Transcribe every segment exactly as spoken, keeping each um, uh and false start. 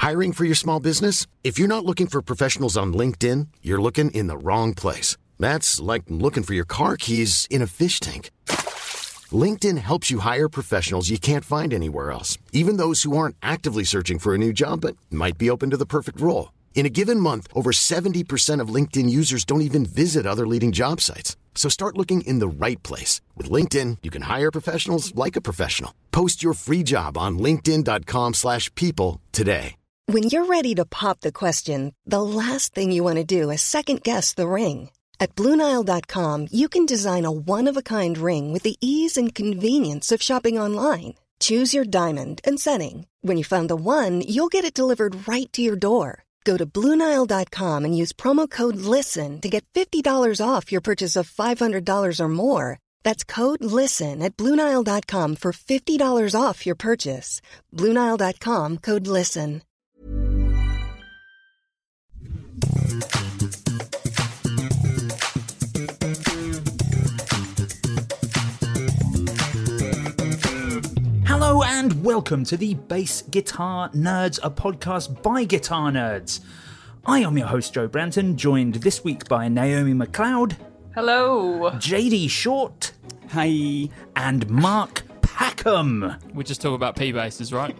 Hiring for your small business? If you're not looking for professionals on LinkedIn, you're looking in the wrong place. That's like looking for your car keys in a fish tank. LinkedIn helps you hire professionals you can't find anywhere else, even those who aren't actively searching for a new job but might be open to the perfect role. In a given month, over seventy percent of LinkedIn users don't even visit other leading job sites. So start looking in the right place. With LinkedIn, you can hire professionals like a professional. Post your free job on linkedin.com slash people today. When you're ready to pop the question, the last thing you want to do is second-guess the ring. At Blue Nile dot com, you can design a one-of-a-kind ring with the ease and convenience of shopping online. Choose your diamond and setting. When you find the one, you'll get it delivered right to your door. Go to Blue Nile dot com and use promo code LISTEN to get fifty dollars off your purchase of five hundred dollars or more. That's code LISTEN at Blue Nile dot com for fifty dollars off your purchase. Blue Nile dot com, code LISTEN. Hello and welcome to the Bass Guitar Nerds, a podcast by guitar nerds. I am your host, Joe Branton, joined this week by Naomi McLeod. Hello. J D Short. Hi. And Mark Packham. We just talk about P-basses, right?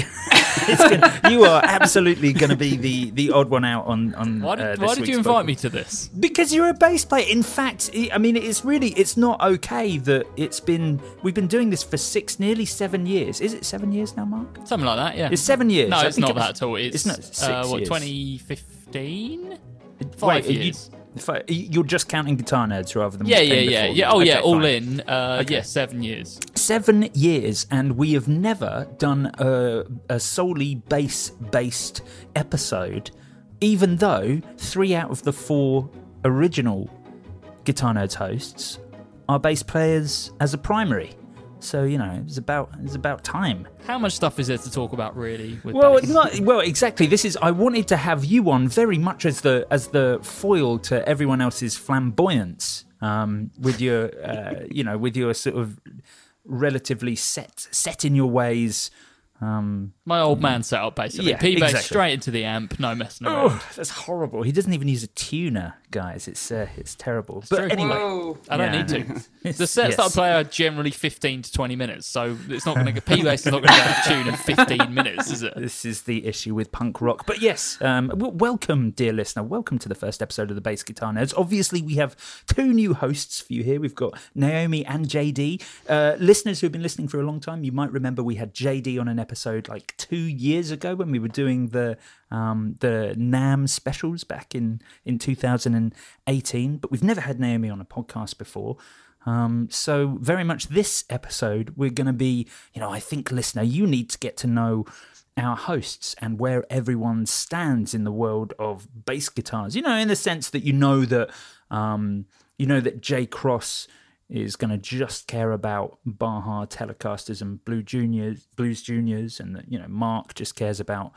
It's gonna, you are absolutely going to be the, the odd one out on, on Why did, uh, this why did week's you invite podcast. me to this? Because you're a bass player. In fact, I mean, it's really, it's not okay that it's been, we've been doing this for six, nearly seven years. Is it seven years now, Mark? Something like that, yeah. It's seven years. No, I it's think not it was- that at all. It's, it's not six uh, what, years. twenty fifteen? Five Wait, are years. You, fi- you're just counting guitar nerds rather than Yeah, yeah, anything yeah. before. yeah. Oh, yeah, Okay, all fine. in. Uh, Okay. Yeah, seven years. Seven years, and we have never done a, a solely bass-based episode, even though three out of the four original Guitar Nerds hosts are bass players as a primary. So, you know, it's about it's about time. How much stuff is there to talk about, really? With Well, bass? not, well, exactly. This is. I wanted to have you on very much as the as the foil to everyone else's flamboyance, um, with your, uh, you know, with your sort of relatively set set in your ways. Um, My old man setup, basically. Yeah, P-bass exactly. straight into the amp, no messing around. oh, that's horrible. He doesn't even use a tuner, guys. It's uh, it's terrible. but true. anyway, Whoa. I don't Yeah. need to. It's- The sets that I yes. play are generally fifteen to twenty minutes, so it's not going to get P-bass is not going to get a tune in fifteen minutes, is it? This is the issue with punk rock. But yes, um, w- welcome, dear listener. Welcome to the first episode of the Bass Guitar Nerds. Obviously, we have two new hosts for you here. We've got Naomi and J D. Uh, listeners who have been listening for a long time, you might remember we had J D on an episode like two years ago when we were doing the um, the NAMM specials back in, in two thousand eighteen. But we've never had Naomi on a podcast before. Um, so very much this episode, we're going to be, you know, I think, listener, you need to get to know our hosts and where everyone stands in the world of bass guitars. You know, in the sense that you know that, um, you know that Jay Cross is going to just care about Baja Telecasters and Blue Juniors, Blues Juniors, and that, you know, Mark just cares about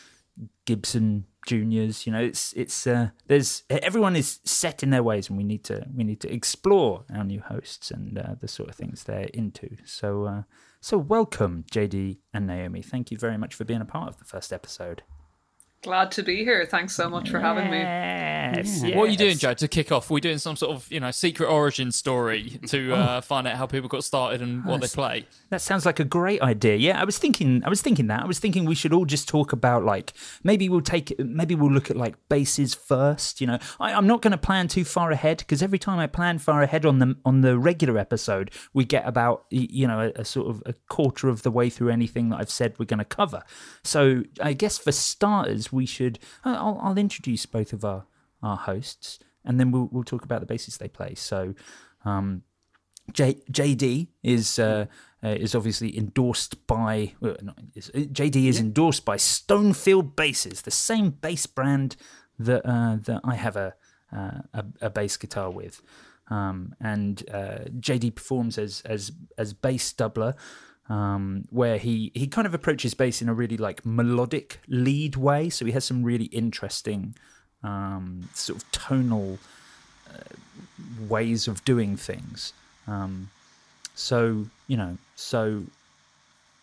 Gibson Juniors. You know, it's it's uh, there's everyone is set in their ways, and we need to we need to explore our new hosts and uh, the sort of things they're into. So uh, so welcome, J D and Naomi. Thank you very much for being a part of the first episode. Glad to be here. Thanks so much for having me. Yes, What are you doing, yes. Joe, to kick off? We're doing some sort of, you know, secret origin story to uh, find out how people got started and what they play. That sounds like a great idea. Yeah, I was thinking. I was thinking that. I was thinking we should all just talk about, like, maybe we'll take. Maybe we'll look at like basses first. You know, I, I'm not going to plan too far ahead because every time I plan far ahead on the on the regular episode, we get about y- you know a, a sort of a quarter of the way through anything that I've said we're going to cover. So I guess for starters, we should. I'll, I'll introduce both of our our hosts, and then we'll we'll talk about the basses they play. So. Um, J, JD is uh, uh, is obviously endorsed by well, not, is, J D is yeah. endorsed by Stonefield Basses, the same bass brand that uh, that I have a, uh, a a bass guitar with, um, and uh, J D performs as as as bass doubler, um, where he he kind of approaches bass in a really like melodic lead way. So he has some really interesting um, sort of tonal uh, ways of doing things. Um, so, you know, so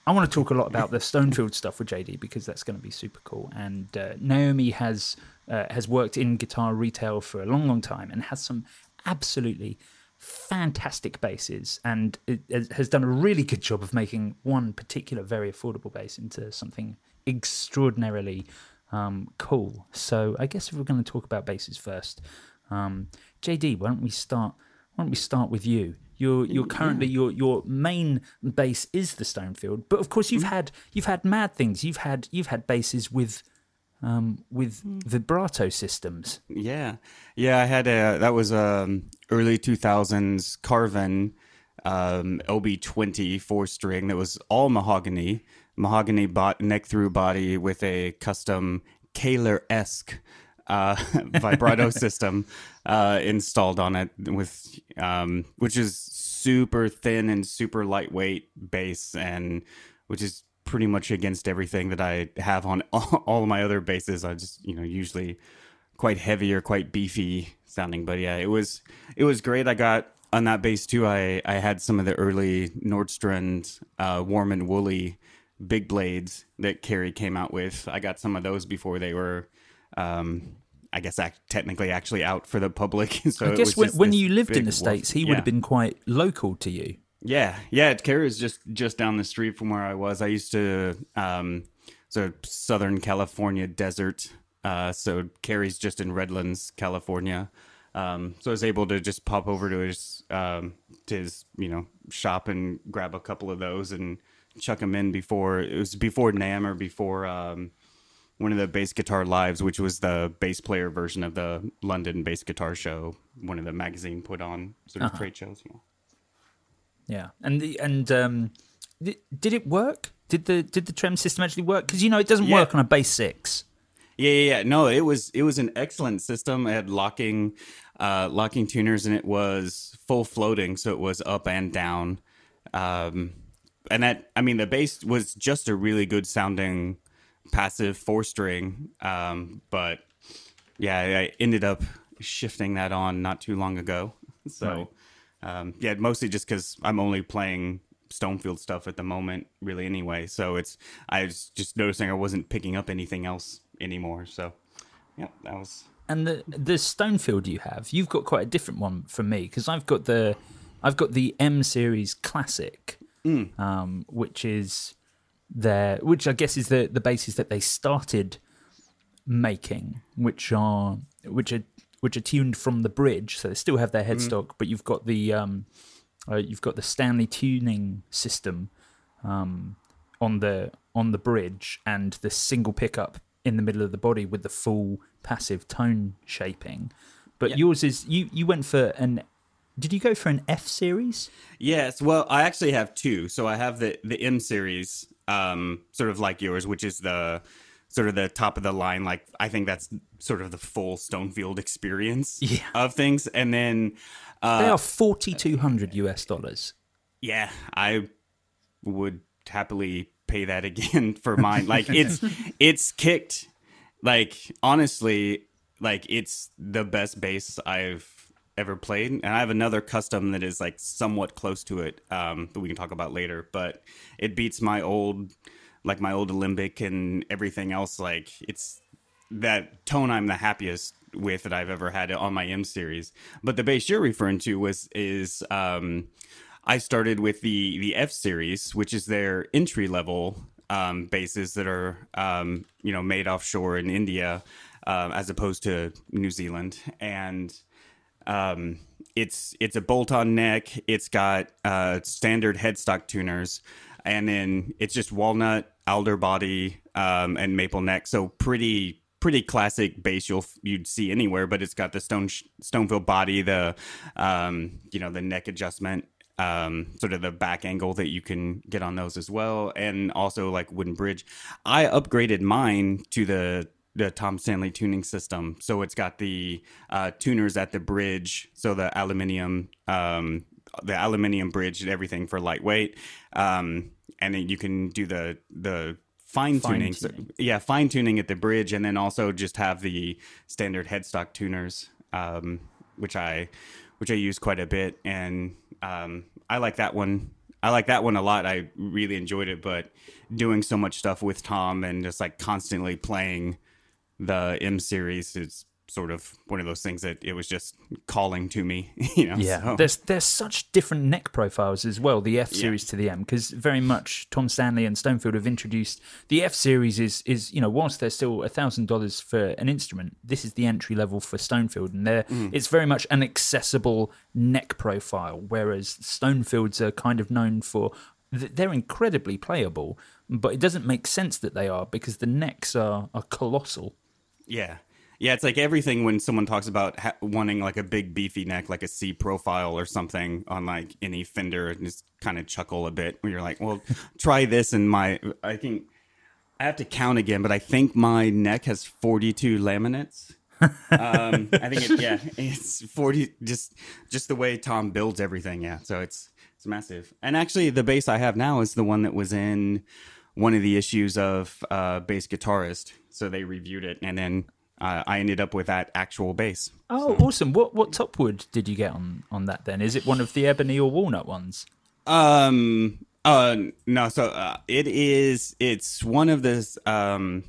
I want to talk a lot about the Stonefield stuff with J D because that's going to be super cool. And uh, Naomi has uh, has worked in guitar retail for a long, long time and has some absolutely fantastic basses, and it has done a really good job of making one particular very affordable bass into something extraordinarily um, cool. So I guess if we're going to talk about basses first, um, J D, why don't we start? Why don't we start with you? You're you're currently your your main bass is the Stonefield, but of course you've had you've had mad things. You've had you've had basses with um, with vibrato systems. Yeah, yeah. I had a that was um early two thousands Carvin um, L B twenty four string that was all mahogany, mahogany bot neck through body with a custom Kahler-esque uh, vibrato system uh, installed on it, with um, which is super thin and super lightweight bass, and which is pretty much against everything that I have on all, all of my other basses. I just, you know, usually quite heavy or quite beefy sounding, but yeah, it was it was great. I got on that bass too. I I had some of the early Nordstrand uh, warm and woolly big blades that Kerry came out with. I got some of those before they were, um, I guess, act, technically actually out for the public. So I guess when, when you lived in the wolf. States, he yeah. would have been quite local to you. Yeah, yeah. Kerry is just just down the street from where I was. I used to, um, so Southern California desert. Uh, so Kerry's just in Redlands, California. Um, so I was able to just pop over to his um, to his you know shop and grab a couple of those and chuck them in before it was before NAMM or before um, one of the Bass Guitar Lives, which was the bass player version of the London Bass Guitar Show, one of the magazine put on sort of uh-huh. trade shows. Yeah, yeah, and the and um, did, did it work? Did the did the trem system actually work? Because you know it doesn't yeah. work on a bass six. Yeah, yeah, yeah. No, it was it was an excellent system. It had locking, uh, locking tuners, and it was full floating, so it was up and down. Um, and that, I mean, the bass was just a really good sounding passive four string. Um, but yeah, I ended up shifting that on not too long ago. So right. um, yeah, mostly just because I'm only playing Stonefield stuff at the moment, really. Anyway, so it's I was just noticing I wasn't picking up anything else anymore. So yeah, that was. And the the Stonefield you have, you've got quite a different one from me, because I've got the I've got the M Series Classic, mm. um, which is their which I guess is the the basses that they started making, which are which are which are tuned from the bridge, so they still have their headstock, mm. but you've got the um, uh, you've got the Stanley tuning system um, on the on the bridge, and the single pickup in the middle of the body with the full passive tone shaping. But yep. yours is you you went for an did you go for an F series? Yes, well, I actually have two. So I have the the M series, um sort of like yours, which is the sort of the top of the line, like I think that's sort of the full Stonefield experience yeah. of things. And then uh they are forty-two hundred U S dollars. Yeah, I would happily pay that again for mine. Like it's it's kicked, like honestly, like it's the best bass I've ever played, and I have another custom that is like somewhat close to it um that we can talk about later, but it beats my old like my old Alembic and everything else. Like it's that tone I'm the happiest with that I've ever had on my M series. But the bass you're referring to was is um I started with the, the F series, which is their entry level um, basses that are, um, you know, made offshore in India, uh, as opposed to New Zealand. And um, it's it's a bolt-on neck. It's got uh, standard headstock tuners, and then it's just walnut, alder body, um, and maple neck. So pretty pretty classic bass you'll you'd see anywhere. But it's got the stone Stonefield body, the um, you know the neck adjustment. Um, sort of the back angle that you can get on those as well, and also like wooden bridge. I upgraded mine to the the Tom Stanley tuning system, so it's got the uh, tuners at the bridge, so the aluminium, um, the aluminium bridge and everything for lightweight, um, and then you can do the the fine tuning, so, yeah, fine tuning at the bridge, and then also just have the standard headstock tuners, um, which I which I use quite a bit, and Um, I like that one I like that one a lot. I really enjoyed it, but doing so much stuff with Tom and just like constantly playing the M series is sort of one of those things that it was just calling to me, you know. Yeah, so. there's there's such different neck profiles as well, the F series Yeah. to the M, because very much Tom Stanley and Stonefield have introduced the F series is is you know, whilst they're still a thousand dollars for an instrument, this is the entry level for Stonefield, and they're Mm. it's very much an accessible neck profile, whereas Stonefields are kind of known for they're incredibly playable, but it doesn't make sense that they are because the necks are are colossal. Yeah. Yeah, it's like everything when someone talks about ha- wanting like a big beefy neck, like a C profile or something on like any Fender, and just kind of chuckle a bit when you're like, well, try this. And my, I think I have to count again, but I think my neck has forty-two laminates. um, I think it, yeah, it's forty, just, just the way Tom builds everything. Yeah. So it's, it's massive. And actually the bass I have now is the one that was in one of the issues of uh, Bass Guitarist. So they reviewed it, and then Uh, I ended up with that actual bass. Oh, so. awesome! What what top wood did you get on, on that then? Is it one of the ebony or walnut ones? Um. Uh. No. So uh, it is. It's one of the um.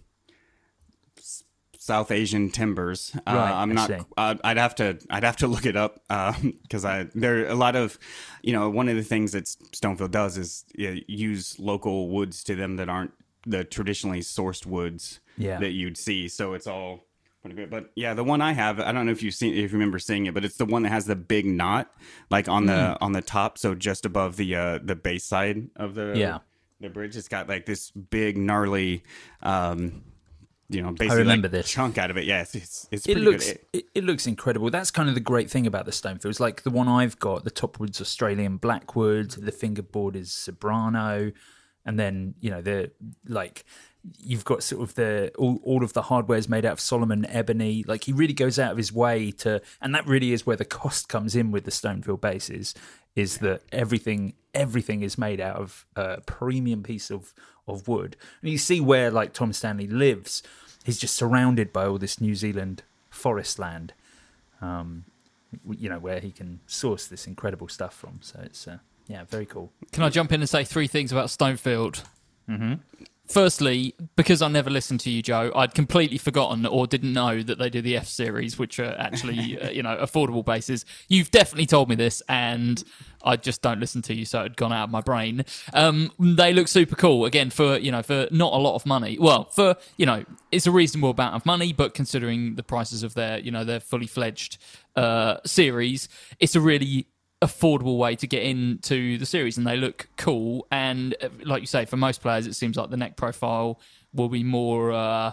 South Asian timbers. Uh, Right, I'm I not. see. Uh, I'd have to. I'd have to look it up because I there are a lot of, you know, one of the things that Stonefield does is uh, use local woods to them that aren't the traditionally sourced woods Yeah. that you'd see. So it's all pretty good. But yeah, the one I have, I don't know if you've seen, if you remember seeing it, but it's the one that has the big knot, like on the Mm. on the top, so just above the uh, the base side of the Yeah. the bridge. It's got like this big gnarly, um, you know, basically remember like, this. chunk out of it. Yeah, it's it's, it's It pretty looks good. It- it, it looks incredible. That's kind of the great thing about the Stonefields. Like the one I've got, the Topwood's Australian Blackwood, the fingerboard is Sobrano, and then you know the like. You've got sort of the all, all of the hardware is made out of Solomon ebony. Like he really goes out of his way to, and that really is where the cost comes in with the Stonefield basses. Is that everything everything is made out of a premium piece of of wood, and you see where like Tom Stanley lives. He's just surrounded by all this New Zealand forest land, um, you know, where he can source this incredible stuff from. So it's uh, yeah, very cool. Can I jump in and say three things about Stonefield? Mm-hmm. Firstly, because I never listened to you, Joe, I'd completely forgotten or didn't know that they do the F series, which are actually, uh, you know, affordable bases. You've definitely told me this, and I just don't listen to you, so it had gone out of my brain. Um, they look super cool. Again, for, you know, for not a lot of money. Well, for, you know, it's a reasonable amount of money, but considering the prices of their, you know, their fully fledged uh, series, it's a really affordable way to get into the series, and they look cool. And uh, like you say, for most players, it seems like the neck profile will be more uh,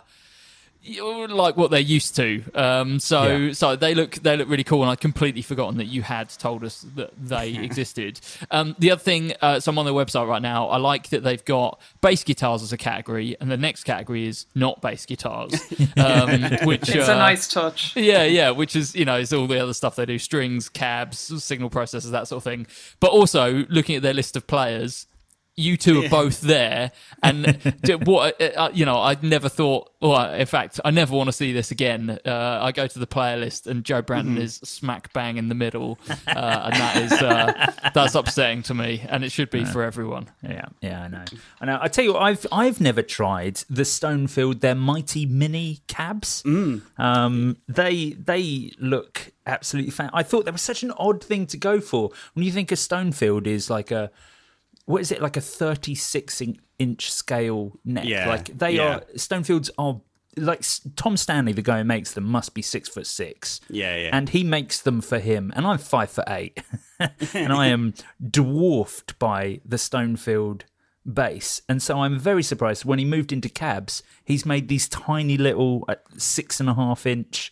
like what they're used to. Um, so, Yeah. so they look they look really cool, and I'd completely forgotten that you had told us that they existed. Um, the other thing, uh, so I'm on their website right now. I like that they've got bass guitars as a category, and the next category is not bass guitars, um, which It's uh, a nice touch. yeah, yeah, which is, you know, it's all the other stuff they do, strings, cabs, signal processors, that sort of thing. But also, looking at their list of players, you two are both there. And d- what, uh, you know, I'd never thought, well, in fact, I never want to see this again. Uh, I go to the player list and Joe Branton Mm-hmm. is smack bang in the middle. Uh, and that is, uh, that's upsetting to me. And it should be for everyone. Yeah, yeah, I know. I know. I tell you, what, I've I've never tried the Stonefield, their Mighty Mini cabs. Um, they they look absolutely fan. I thought that was such an odd thing to go for. When you think a Stonefield is like a, what is it, like a thirty-six inch scale neck? Yeah, Like they yeah. are, Stonefields are, like Tom Stanley, the guy who makes them, must be six foot six. Yeah, yeah. And he makes them for him, and I'm five foot eight, and I am dwarfed by the Stonefield bass. And so I'm very surprised when he moved into cabs, he's made these tiny little uh, six and a half inch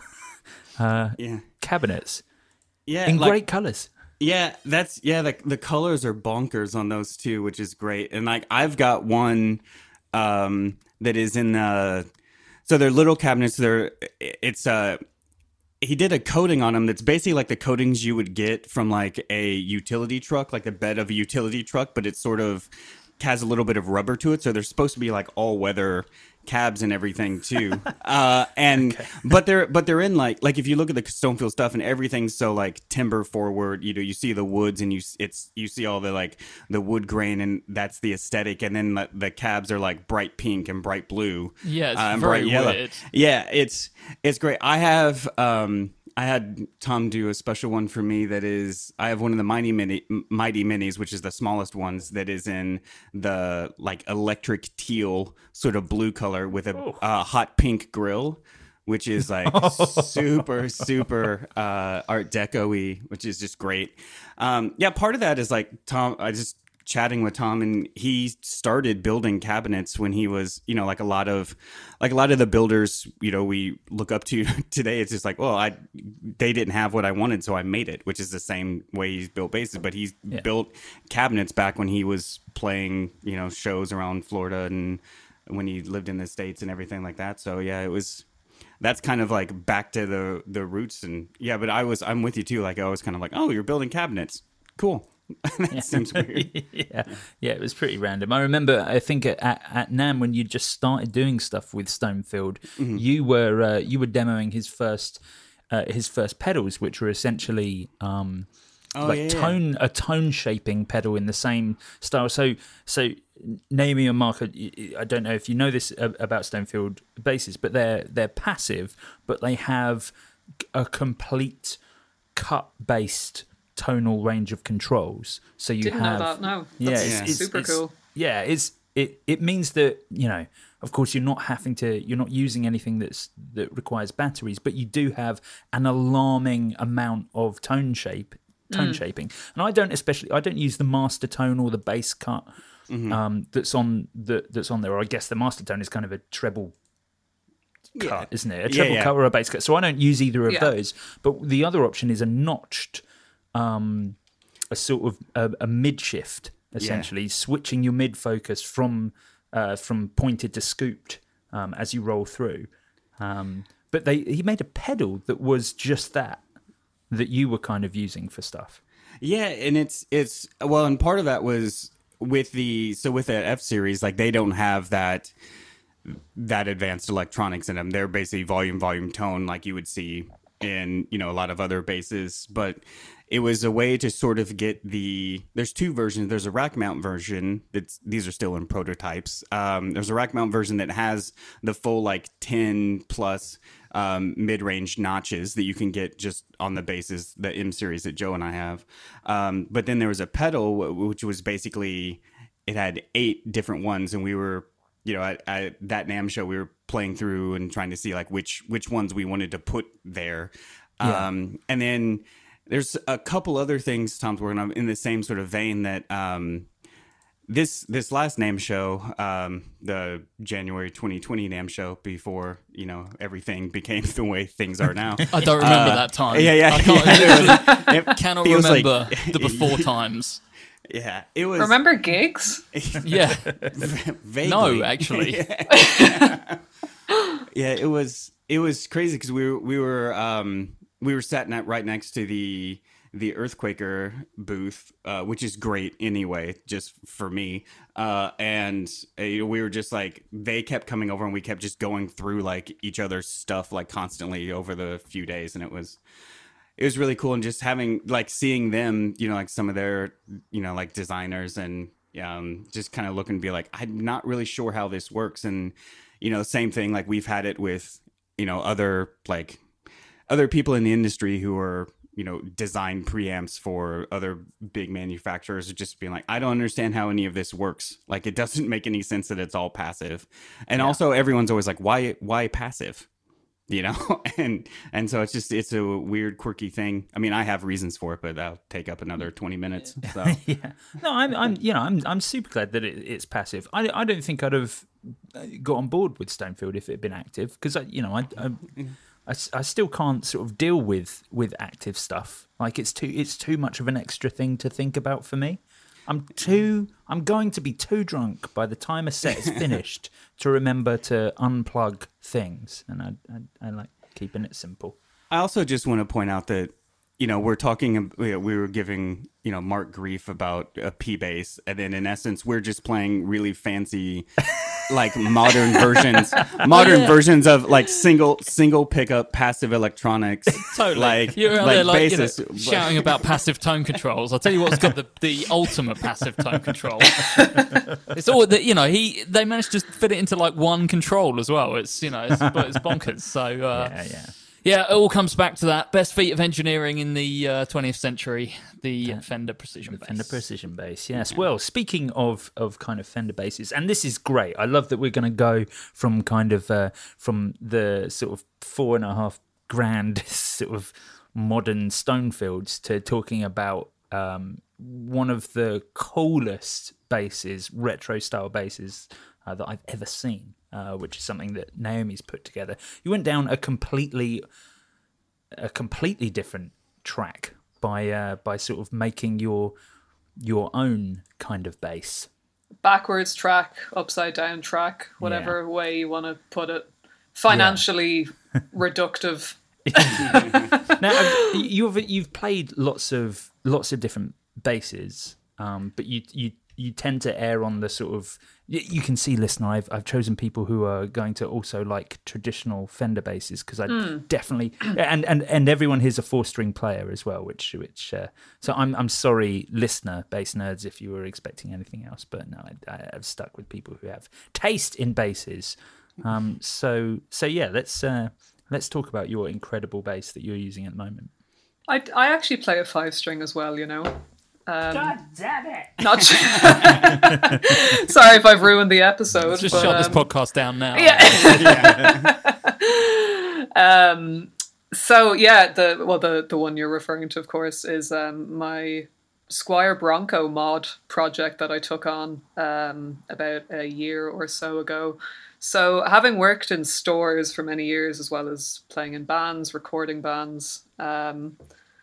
uh, yeah. cabinets Yeah. in like- great colours. Yeah, that's yeah. The the colors are bonkers on those too, which is great. And like I've got one um, that is in the so they're little cabinets. They're it's uh he did a coating on them that's basically like the coatings you would get from like a utility truck, like the bed of a utility truck, but it's sort of has a little bit of rubber to it. So they're supposed to be like all weather cabs and everything too. Uh, and okay. but they're but they're in like like if you look at the Stonefield stuff and everything's so like timber forward, you know, you see the woods and you it's you see all the like the wood grain and that's the aesthetic. And then the, the cabs are like bright pink and bright blue. Yeah, it's uh, and very bright yellow. weird. Yeah, it's it's great. I have um I had Tom do a special one for me that is, I have one of the Mighty Mini, Mighty Minis, which is the smallest ones that is in the like electric teal sort of blue color with a uh, hot pink grill, which is like super, super uh, Art Deco-y, which is just great. Um, yeah, part of that is like Tom, I just chatting with Tom, and he started building cabinets when he was, you know, like a lot of, like a lot of the builders, you know, we look up to today. It's just like, well, I, they didn't have what I wanted, so I made it, which is the same way he's built bases. But he's yeah. built cabinets back when he was playing, you know, shows around Florida and when he lived in the States and everything like that. So yeah, it was. That's kind of like back to the the roots, and yeah. But I was, I'm with you too. Like I was kind of like, oh, you're building cabinets, cool. that yeah. seems weird. yeah. yeah, yeah, it was pretty random. I remember, I think at, at, at NAMM when you just started doing stuff with Stonefield, mm-hmm. you were uh, you were demoing his first uh, his first pedals, which were essentially um, oh, like yeah, tone yeah. a tone shaping pedal in the same style. So so Naomi and Mark, I don't know if you know this about Stonefield basses, but they're they're passive, but they have a complete cut based tonal range of controls. So you Didn't have know that, no. yeah, That's it's, it's, super it's, cool. Yeah, it's it it means that, you know, of course you're not having to you're not using anything that's that requires batteries, but you do have an alarming amount of tone shape tone mm. shaping. And I don't especially I don't use the master tone or the bass cut mm-hmm. um that's on the that's on there. Or I guess the master tone is kind of a treble cut, yeah. isn't it? A treble yeah, yeah. cut or a bass cut. So I don't use either of yeah. those. But the other option is a notched Um, a sort of a, a mid shift, essentially, yeah. switching your mid focus from uh, from pointed to scooped um, as you roll through. Um, but they he made a pedal that was just that that you were kind of using for stuff. Yeah, and it's it's well, and part of that was with the so with the F series, like they don't have that that advanced electronics in them. They're basically volume, volume, tone, like you would see in, you know, a lot of other basses, but it was a way to sort of get the, there's two versions. There's a rack mount version that's, these are still in prototypes. Um, there's a rack mount version that has the full like ten plus um, mid-range notches that you can get just on the basses, the M series that Joe and I have. Um, but then there was a pedal, which was basically, it had eight different ones, and we were, you know, at, at that NAMM show, we were playing through and trying to see like which which ones we wanted to put there. Yeah. Um, and then there's a couple other things Tom's working on in the same sort of vein that um, this this last NAMM show, um, the January twenty twenty NAMM show, before, you know, everything became the way things are now. I don't remember uh, that time. Yeah, yeah. I can't, yeah. it cannot remember like, the before times. Yeah, it was. Remember gigs? Yeah, vaguely. No, actually. yeah. yeah, it was. It was crazy because we were we were um, we were sat ne- right next to the the Earthquaker booth, uh, which is great anyway, just for me. Uh, and uh, we were just like, they kept coming over, and we kept just going through like each other's stuff like constantly over the few days, and it was. It was really cool, and just having like seeing them, you know, like some of their, you know, like designers, and um, just kind of look and be like, I'm not really sure how this works, and you know, same thing. Like we've had it with, you know, other like other people in the industry who are, you know, design preamps for other big manufacturers, just being like, I don't understand how any of this works. Like it doesn't make any sense that it's all passive, and yeah. also everyone's always like, why, why passive? You know, and and so it's just it's a weird, quirky thing. I mean, I have reasons for it, but that'll take up another twenty minutes. So. yeah, no, I'm I'm you know I'm I'm super glad that it, it's passive. I, I don't think I'd have got on board with Stonefield if it had been active, because I you know I, I I I still can't sort of deal with with active stuff. Like it's too it's too much of an extra thing to think about for me. I'm too. I'm going to be too drunk by the time a set is finished to remember to unplug things, and I, I, I like keeping it simple. I also just want to point out that, you know, we're talking. We were giving, you know, Mark grief about a P bass, and then in essence, we're just playing really fancy like modern versions, modern yeah. versions of like single single pickup passive electronics. Totally. Like You're out like there like, you know, basis. shouting about passive tone controls. I'll tell you what's got the, the ultimate passive tone control. It's all that, you know, he they managed to fit it into like one control as well. It's, you know, it's, it's bonkers. So, uh, Yeah, yeah. yeah, it all comes back to that. Best feat of engineering in the uh, twentieth century, the Fender Precision Bass. Fender Precision Bass, yes. Well, speaking of of kind of Fender basses, and this is great. I love that we're going to go from kind of uh, from the sort of four and a half grand sort of modern Stonefields to talking about um, one of the coolest basses, retro style basses uh, that I've ever seen. Uh, which is something that Naomi's put together. You went down a completely, a completely different track by uh, by sort of making your your own kind of bass. Backwards track, upside down track, whatever Yeah. way you want to put it. Financially reductive. Now I've- you've you've played lots of lots of different basses, um, but you you you tend to err on the sort of. You you can see, listener, I've I've chosen people who are going to also like traditional Fender basses because I definitely and, and and everyone here's a four string player as well, which which uh, so I'm I'm sorry, listener, bass nerds, if you were expecting anything else, but no, I, I've stuck with people who have taste in basses. Um, so so yeah, let's uh, let's talk about your incredible bass that you're using at the moment. I, I actually play a five string as well, you know. Um, God damn it! Not sorry if I've ruined the episode. Just but, shut this um, podcast down now. um, so yeah, the well the the one you're referring to, of course, is um, my Squier Bronco mod project that I took on um, about a year or so ago. So having worked in stores for many years, as well as playing in bands, recording bands, um,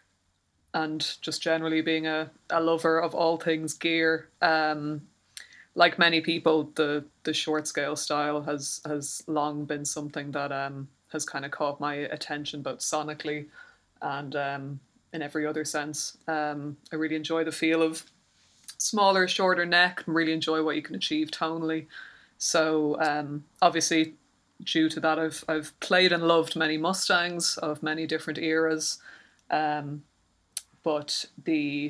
and just generally being a, a lover of all things gear, um, like many people, the the short scale style has has long been something that um, has kind of caught my attention, both sonically and um, in every other sense. Um, I really enjoy the feel of smaller, shorter neck, and really enjoy what you can achieve tonally. So um, obviously, due to that, I've I've played and loved many Mustangs of many different eras. Um, but the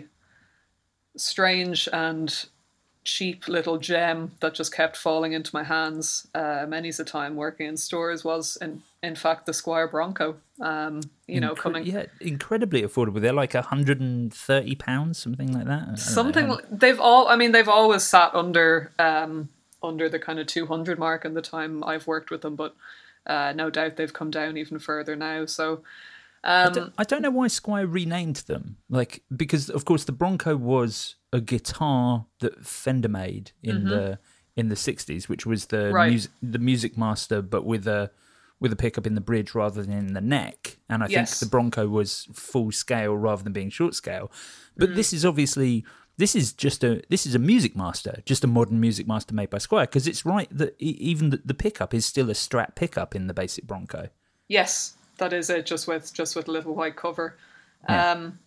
strange and cheap little gem that just kept falling into my hands uh, many's a time working in stores was, in, in fact, the Squier Bronco. Um, you know, Incre- coming... Yeah, incredibly affordable. They're like one hundred thirty pounds, something like that. I don't Something... know. They've all... I mean, they've always sat under... Um, under the kind of two hundred mark in the time I've worked with them, but uh, no doubt they've come down even further now. So... Um, I, don't, I don't know why Squier renamed them. Like, because of course the Bronco was a guitar that Fender made in mm-hmm. the in the sixties, which was the right. music the Music Master, but with a with a pickup in the bridge rather than in the neck. And I yes. think the Bronco was full scale rather than being short scale. But mm. this is obviously this is just a this is a Music Master, just a modern Music Master made by Squier. Because it's right that even the, the pickup is still a Strat pickup in the basic Bronco. Yes. That is it, just with just with a little white cover. Yeah. Um,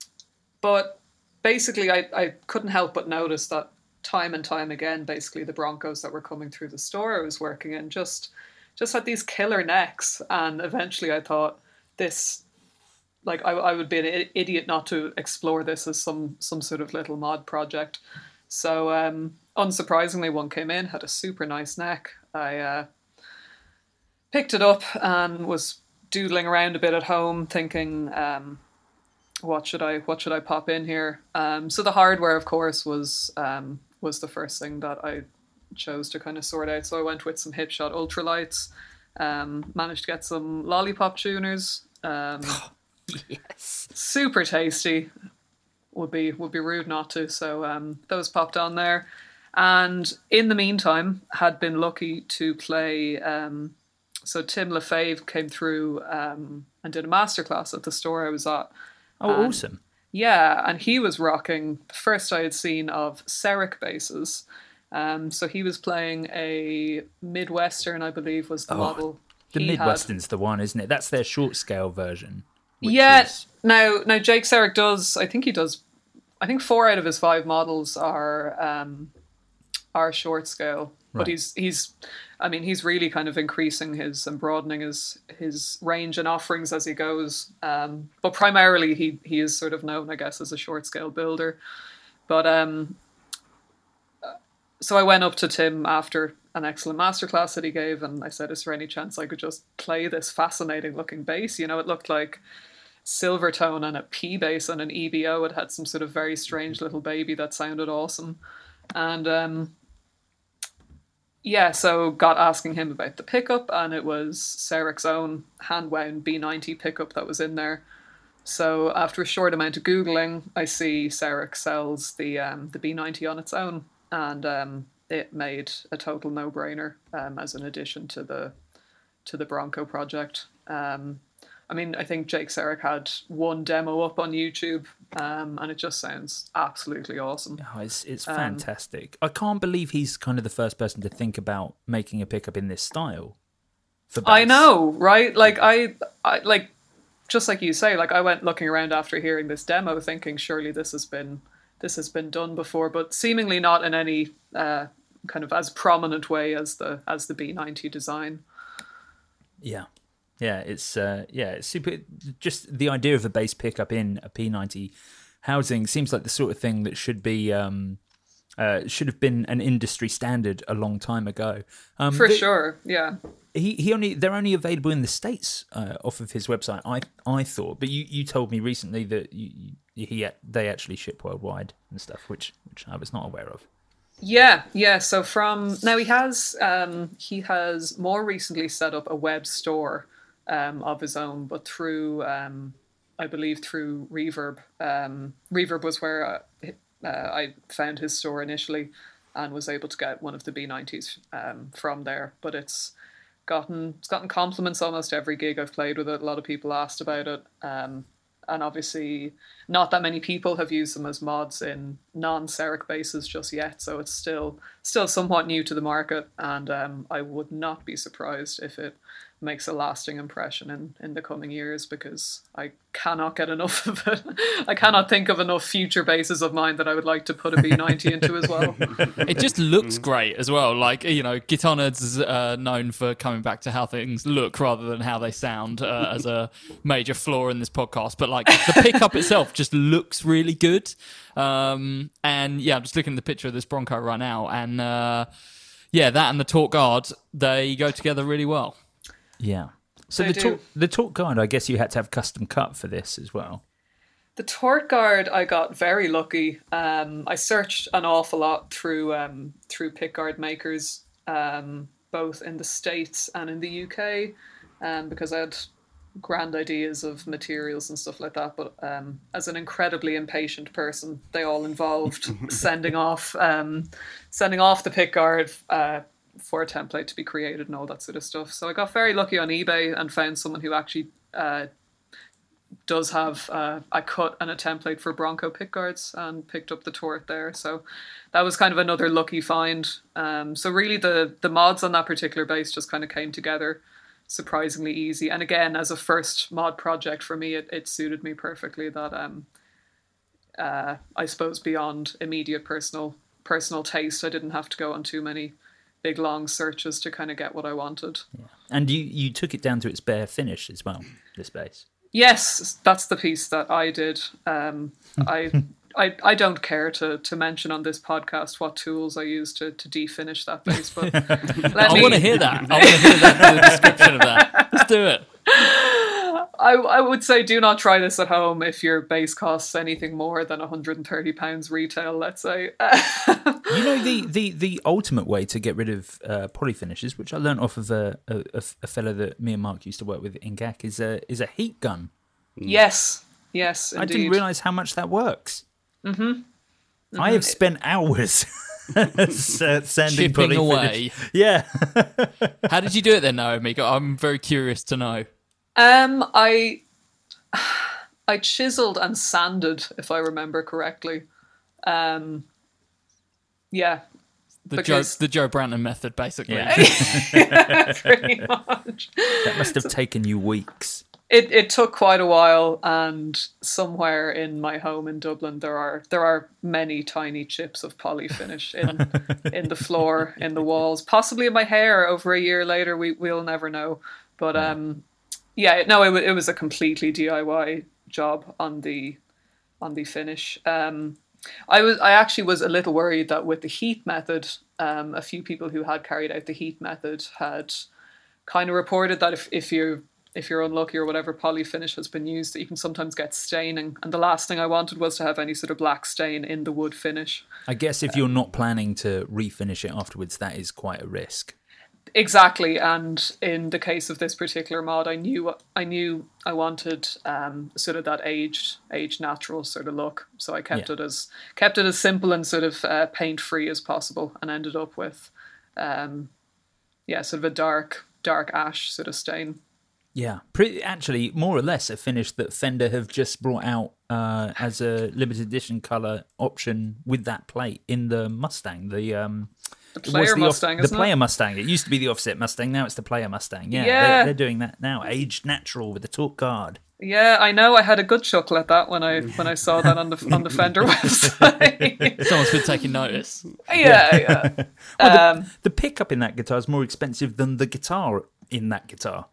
but basically, I, I couldn't help but notice that time and time again, basically, the Broncos that were coming through the store I was working in just just had these killer necks. And eventually I thought, this, like, I, I would be an idiot not to explore this as some, some sort of little mod project. So, um, unsurprisingly, one came in, had a super nice neck. I uh, picked it up and was doodling around a bit at home, thinking, um, what should I what should I pop in here? Um, so the hardware, of course, was um, was the first thing that I chose to kind of sort out. So I went with some Hipshot ultralights, um, managed to get some lollipop tuners. Um, yes, super tasty. Would be would be rude not to. So um, those popped on there, and in the meantime, had been lucky to play. Um, So Tim LaFave came through um, and did a masterclass at the store I was at. Oh, and, awesome. Yeah, and he was rocking the first I had seen of Seric basses. Um, so he was playing a Midwestern, I believe, was the Oh, model. The he Midwestern's had. the one, isn't it? That's their short scale version. which Yeah, is- now, now Jake Seric does, I think he does, I think four out of his five models are um, are short scale. But Right. he's he's, I mean, he's really kind of increasing his and broadening his his range and offerings as he goes. Um, but primarily, he he is sort of known, I guess, as a short scale builder. But um, so I went up to Tim after an excellent masterclass that he gave, and I said, "Is there any chance I could just play this fascinating looking bass?" You know, it looked like Silvertone and a P bass and an E B O. It had some sort of very strange little baby that sounded awesome, and um, yeah, so got asking him about the pickup, and it was Saric's own hand-wound B ninety pickup that was in there. So after a short amount of Googling, I see Saric sells the um, the B ninety on its own, and um, it made a total no-brainer um, as an addition to the to the Bronco project. Um, I mean, I think Jake Saric had one demo up on YouTube, um, and it just sounds absolutely awesome. Oh, it's it's Um, fantastic. I can't believe he's kind of the first person to think about making a pickup in this style. For bass. I know, right? Like I, I like, just like you say, like I went looking around after hearing this demo, thinking surely this has been this has been done before, but seemingly not in any uh, kind of as prominent way as the as the B ninety design. Yeah, yeah, it's uh, yeah, it's super. Just the idea of a bass pickup in a P ninety housing seems like the sort of thing that should be um, uh, should have been an industry standard a long time ago. Um, For the- sure, yeah. He he only they're only available in the States uh, off of his website. I I thought, but you, you told me recently that you, you, he they actually ship worldwide and stuff, which which I was not aware of. Yeah, yeah. So from now he has um, he has more recently set up a web store um, of his own, but through um, I believe through Reverb. Um, Reverb was where uh, uh, I found his store initially, and was able to get one of the B nineties um, from there. But it's gotten it's gotten compliments almost every gig I've played with it. A lot of people asked about it. Um, And obviously, not that many people have used them as mods in non-Saric basses just yet, so it's still still somewhat new to the market. And um, I would not be surprised if it makes a lasting impression in, in the coming years, because I cannot get enough of it. I cannot think of enough future basses of mine that I would like to put a B ninety into as well. It just looks great as well. Like, you know, Guitar Nerds is uh, known for coming back to how things look rather than how they sound uh, as a major flaw in this podcast. But, like, the pickup itself just looks really good. Um, and, yeah, I'm just looking at the picture of this Bronco right now. And, uh, yeah, that and the Torque Guard, they go together really well. Yeah. So They the do. talk, the Torque Guard, I guess you had to have custom cut for this as well. The Torque Guard, I got very lucky. Um, I searched an awful lot through um, through pickguard makers, um, both in the States and in the U K, um, because I had grand ideas of materials and stuff like that. But um, as an incredibly impatient person, they all involved sending off um, sending off the pickguard uh, for a template to be created and all that sort of stuff. So I got very lucky on eBay and found someone who actually uh, does have uh, a cut and a template for Bronco pickguards, and picked up the Torque there. So that was kind of another lucky find. Um, so really the the mods on that particular bass just kind of came together surprisingly easy. And again, as a first mod project for me, it, it suited me perfectly. That um, uh, I suppose beyond immediate personal personal taste, I didn't have to go on too many big long searches to kind of get what I wanted. And you, you took it down to its bare finish as well, this bass. Yes, that's the piece that I did. Um, I, I I don't care to to mention on this podcast what tools I used to to definish that bass, but let I me, want to hear that. I want to hear that, the description of that. Let's do it. I, I would say do not try this at home if your bass costs anything more than one hundred thirty pounds retail, let's say. You know, the, the, the ultimate way to get rid of uh, poly finishes, which I learnt off of a, a, a fellow that me and Mark used to work with in G A C, is a, is a heat gun. Yes, yes, indeed. I didn't realise how much that works. Mm-hmm. mm-hmm. I have spent hours sanding Chipping poly away. finish. Yeah. How did you do it then, Naomi? I'm very curious to know. Um, I I chiseled and sanded, if I remember correctly. Um, yeah, The because- Joe, the Joe Branton method, basically. Yeah. yeah, pretty much. That must have taken you weeks. It it took quite a while, and somewhere in my home in Dublin, there are there are many tiny chips of poly finish in in the floor, in the walls, possibly in my hair. Over a year later, we we'll never know. But um, yeah, no, it was it was a completely D I Y job on the on the finish. Um, I was I actually was a little worried that with the heat method, um, a few people who had carried out the heat method had kind of reported that if if you if you're unlucky or whatever poly finish has been used, that you can sometimes get staining. And the last thing I wanted was to have any sort of black stain in the wood finish. I guess if you're not planning to refinish it afterwards, that is quite a risk. Exactly. And in the case of this particular mod, I knew I knew I wanted um, sort of that aged, aged natural sort of look. So I kept yeah. it as kept it as simple and sort of uh, paint free as possible, and ended up with, um, yeah, sort of a dark, dark ash sort of stain. Yeah, pretty, actually, more or less a finish that Fender have just brought out uh, as a limited edition colour option with that plate in the Mustang. The um, the player the Mustang, off, isn't the player it? Mustang. It used to be the offset Mustang. Now it's the player Mustang. Yeah, yeah. They're, they're doing that now. Aged natural with the torque guard. Yeah, I know. I had a good chuckle at that when I when I saw that on the on the Fender website. Someone's been taking notice. Yeah, yeah. Well, um, the, the pickup in that guitar is more expensive than the guitar in that guitar.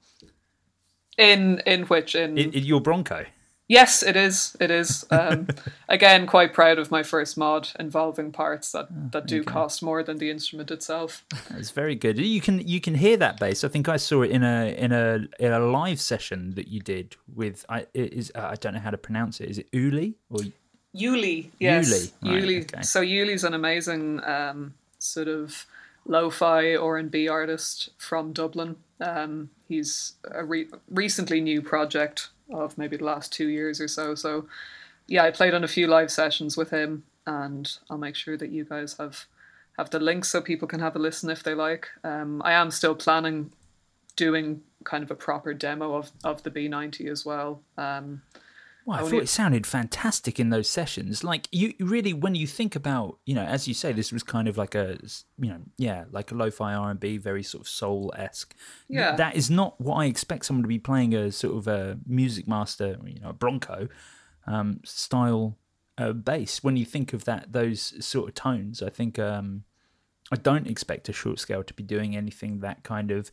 In in which in, in, in your Bronco. Yes, it is. It is. Um, again, quite proud of my first mod involving parts that, oh, that do cost more than the instrument itself. It's very good. You can you can hear that bass. I think I saw it in a in a in a live session that you did with. I it is uh, I don't know how to pronounce it. Is it Uli or Yuli? Yes, Yuli. Right, Yuli. okay. So Yuli's an amazing um, sort of lo-fi R and B artist from Dublin. Um, he's a re- recently new project of maybe the last two years or so. So yeah, I played on a few live sessions with him, and I'll make sure that you guys have have the links so people can have a listen if they like. Um, I am still planning doing kind of a proper demo of, of the B ninety as well. Um, Well, I Only... thought it sounded fantastic in those sessions. Like you really, when you think about, you know, as you say, this was kind of like a, you know, yeah, like a lo-fi R and B, very sort of soul-esque. Yeah. That is not what I expect someone to be playing a sort of a Music Master, you know, a Bronco um, style uh, bass. When you think of that, those sort of tones, I think um, I don't expect a short scale to be doing anything that kind of,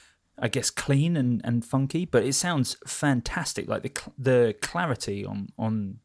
I guess, clean and, and funky, but it sounds fantastic. Like the the clarity on on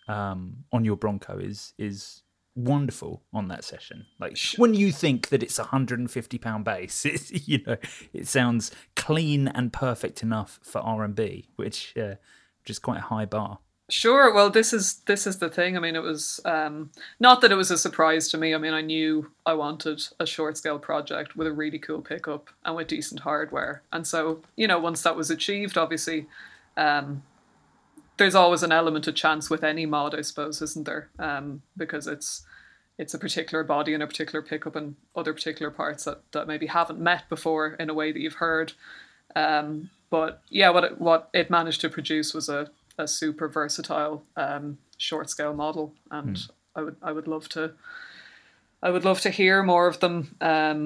um, on your Bronco is is wonderful on that session. Like when you think that it's a hundred and fifty pound bass, it's, you know, it sounds clean and perfect enough for R and B, which uh, which is quite a high bar. Sure. Well, this is this is the thing. I mean, it was um, not that it was a surprise to me. I mean, I knew I wanted a short scale project with a really cool pickup and with decent hardware. And so, you know, once that was achieved, obviously, um, there's always an element of chance with any mod, I suppose, isn't there? Um, because it's it's a particular body and a particular pickup and other particular parts that, that maybe haven't met before in a way that you've heard. Um, but yeah, what it, what it managed to produce was a a super versatile um, short scale model, and mm. I would I would love to I would love to hear more of them. Um,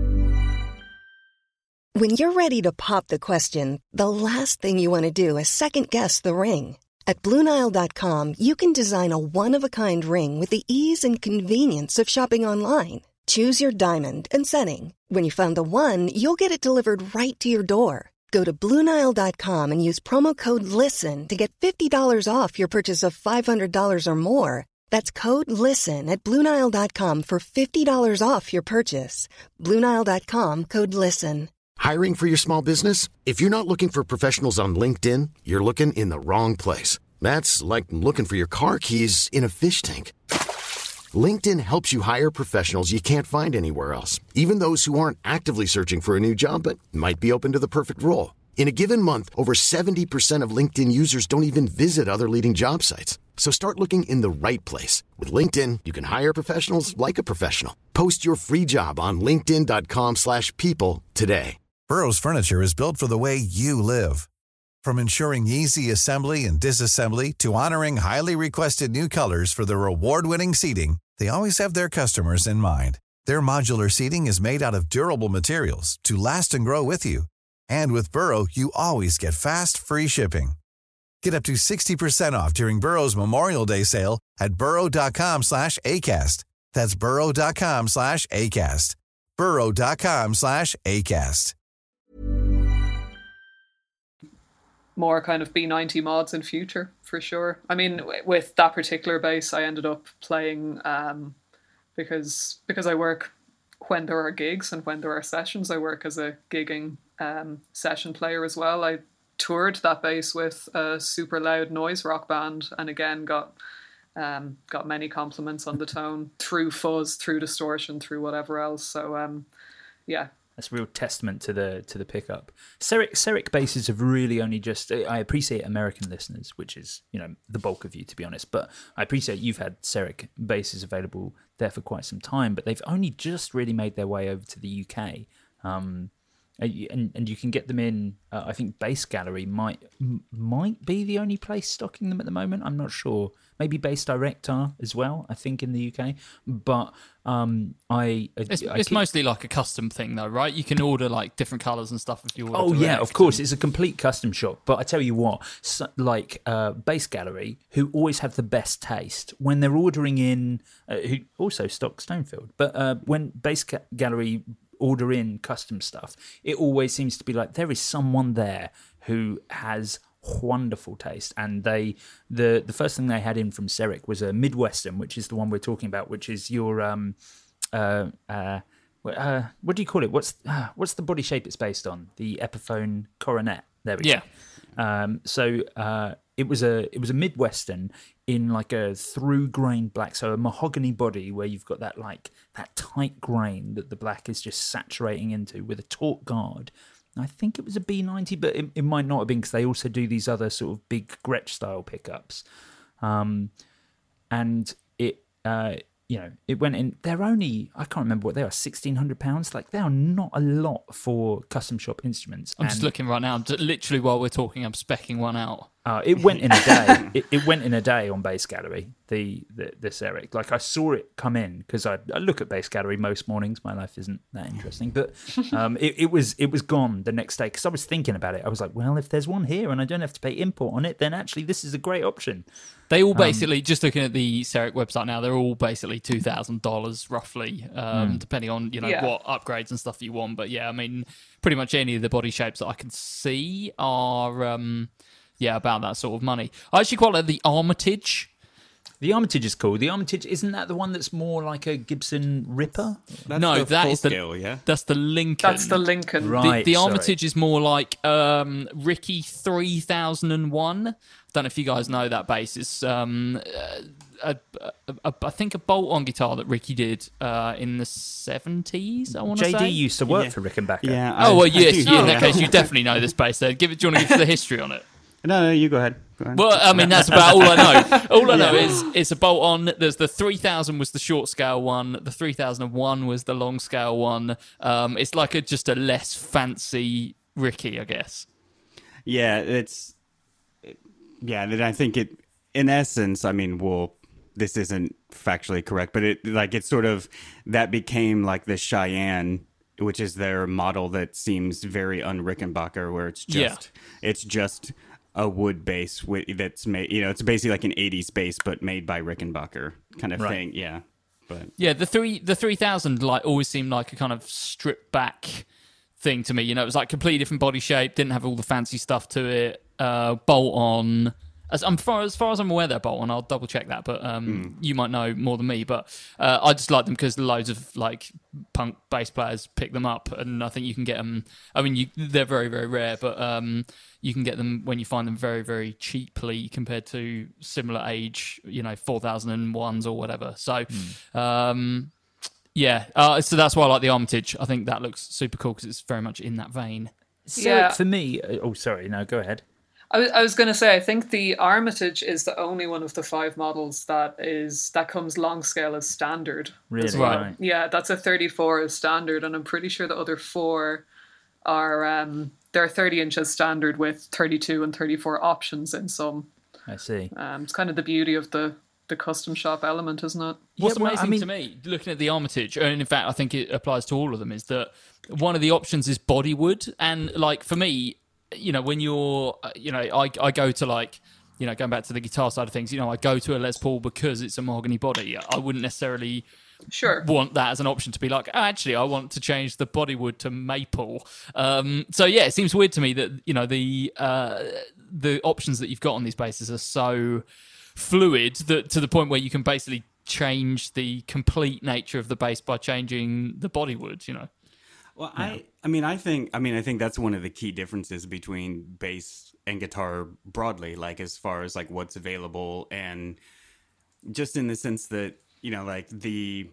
When you're ready to pop the question, the last thing you want to do is second guess the ring. At Blue Nile dot com, you can design a one of a kind ring with the ease and convenience of shopping online. Choose your diamond and setting. When you find the one, you'll get it delivered right to your door. Go to Blue Nile dot com and use promo code LISTEN to get fifty dollars off your purchase of five hundred dollars or more. That's code LISTEN at Blue Nile dot com for fifty dollars off your purchase. Blue Nile dot com, code LISTEN. Hiring for your small business? If you're not looking for professionals on LinkedIn, you're looking in the wrong place. That's like looking for your car keys in a fish tank. LinkedIn helps you hire professionals you can't find anywhere else, even those who aren't actively searching for a new job but might be open to the perfect role. In a given month, over seventy percent of LinkedIn users don't even visit other leading job sites. So start looking in the right place. With LinkedIn, you can hire professionals like a professional. Post your free job on linkedin dot com slash people today. Burrow's furniture is built for the way you live. From ensuring easy assembly and disassembly to honoring highly requested new colors for their award-winning seating, they always have their customers in mind. Their modular seating is made out of durable materials to last and grow with you. And with Burrow, you always get fast, free shipping. Get up to sixty percent off during Burrow's Memorial Day sale at burrow.com slash ACAST. That's burrow.com slash ACAST. burrow.com slash ACAST. More kind of B ninety mods in future, for sure. I mean, w- with that particular base, I ended up playing um, because because I work when there are gigs and when there are sessions. I work as a gigging um, session player as well. I toured that base with a super loud noise rock band, and again got um, got many compliments on the tone through fuzz, through distortion, through whatever else. So um, yeah. That's a real testament to the to the pickup. Seric Seric basses have really only just. I appreciate American listeners, which is, you know, the bulk of you, to be honest. But I appreciate you've had Seric basses available there for quite some time, but they've only just really made their way over to the U K. Um, and and you can get them in. Uh, I think Bass Gallery might might be the only place stocking them at the moment. I'm not sure. Maybe Bass Direct are as well, I think, in the U K. But um, I it's, I it's keep... mostly like a custom thing, though, right? You can order like different colours and stuff if you order. Oh direct. yeah, of course, it's a complete custom shop. But I tell you what, so, like uh, Bass Gallery, who always have the best taste when they're ordering in, uh, who also stock Stonefield, but uh, when Bass Ga- Gallery order in custom stuff, it always seems to be like there is someone there who has wonderful taste. And they the the first thing they had in from Seric was a Midwestern, which is the one we're talking about, which is your um uh uh, uh what do you call it? What's uh, what's the body shape it's based on? The Epiphone Coronet. There we yeah. go. Um, so uh, it was a it was a Midwestern in like a through grain black, so a mahogany body where you've got that like that tight grain that the black is just saturating into with a taut guard. I think it was a B ninety, but it, it might not have been because they also do these other sort of big Gretsch style pickups, um, and it uh, you know it went in. They're only I can't remember what they are, sixteen hundred pounds. Like they are not a lot for custom shop instruments. I'm and, just looking right now. I'm just, literally while we're talking, I'm specking one out. Uh, it went in a day. it, it went in a day on Bass Gallery. The the this Eric, like I saw it come in because I, I look at Bass Gallery most mornings. My life isn't that interesting, but um, it, it was it was gone the next day because I was thinking about it. I was like, well, if there's one here and I don't have to pay import on it, then actually this is a great option. They all basically, um, just looking at the Seric website now, they're all basically two thousand dollars roughly, um, mm. depending on you know yeah. what upgrades and stuff you want. But yeah, I mean, pretty much any of the body shapes that I can see are. Um, Yeah, about that sort of money. I actually quite like the Armitage. The Armitage is cool. The Armitage, isn't that the one that's more like a Gibson Ripper? That's no, the that full is the scale, yeah. That's the Lincoln. That's the Lincoln. Right. The, the Armitage is more like um, Ricky three thousand one. I don't know if you guys know that bass. It's um, a, a, a, I think a bolt-on guitar that Ricky did uh, in the seventies. I want to say. J D used to work yeah. for Rickenbacker. Yeah. Oh well, yes. do, Yeah, in yeah. that case, you definitely know this bass. Then give it. Do you want to give the history on it? No, no, you go ahead. Go ahead. Well, I mean, that's about all I know. All I know is it's a bolt-on. There's the three thousand was the short scale one. The three thousand one was the long scale one. Um, it's like a just a less fancy Ricky, I guess. Yeah, it's... Yeah, and I think it... In essence, I mean, well, this isn't factually correct, but it like it's sort of... That became like the Cheyenne... which is their model that seems very un-Rickenbacker, where it's just yeah. it's just a wood bass with, that's made, you know, it's basically like an eighties bass but made by Rickenbacker kind of right. thing. Yeah, but yeah, the three the three thousand like always seemed like a kind of stripped back thing to me. You know, it was like completely different body shape, didn't have all the fancy stuff to it. Uh, bolt on. As, um, far, as far as I'm aware, they're bolt on. I'll double check that, but um, mm. you might know more than me. But uh, I just like them because loads of like punk bass players pick them up, and I think you can get them. I mean, you, they're very, very rare, but um, you can get them when you find them very, very cheaply compared to similar age, you know, four thousand ones or whatever. So, mm. um, yeah, uh, so that's why I like the Armitage. I think that looks super cool because it's very much in that vein. So yeah. for me, oh, sorry, no, go ahead. I was, I was going to say, I think the Armitage is the only one of the five models that is that comes long scale as standard. Really? Well. Right. Yeah, that's a thirty-four as standard, and I'm pretty sure the other four are um, they're thirty inches standard with thirty-two and thirty-four options in some. I see. Um, it's kind of the beauty of the the custom shop element, isn't it? What's Yeah, well, amazing I mean- to me, looking at the Armitage, and in fact, I think it applies to all of them, is that one of the options is bodywood. And, like, for me, you know, when you're, uh, you know, I, I go to, like, you know, going back to the guitar side of things, you know, I go to a Les Paul because it's a mahogany body. I wouldn't necessarily Sure. want that as an option to be like, oh, actually, I want to change the bodywood to maple. Um, so, yeah, it seems weird to me that, you know, the uh, the options that you've got on these basses are so fluid that to the point where you can basically change the complete nature of the bass by changing the bodywood, you know. Well, I, I mean, I think, I mean, I think that's one of the key differences between bass and guitar broadly, like as far as like what's available, and just in the sense that, you know, like the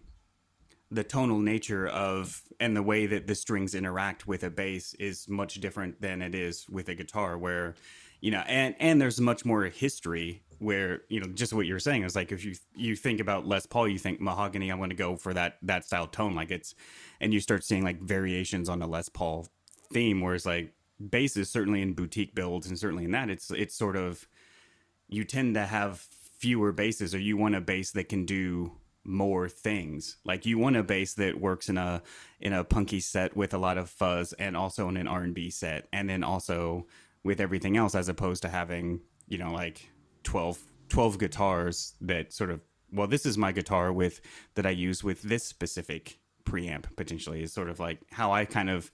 the tonal nature of and the way that the strings interact with a bass is much different than it is with a guitar, where, you know, and and there's much more history where, you know, just what you were saying is like, if you you think about Les Paul, you think mahogany, I want to go for that that style tone, like it's, and you start seeing like variations on the Les Paul theme, whereas like basses, certainly in boutique builds and certainly in that, it's it's sort of, you tend to have fewer basses, or you want a bass that can do more things. Like you want a bass that works in a in a punky set with a lot of fuzz, and also in an R and B set, and then also with everything else, as opposed to having, you know, like twelve, twelve guitars that sort of, well, this is my guitar with that I use with this specific preamp potentially, is sort of like how I kind of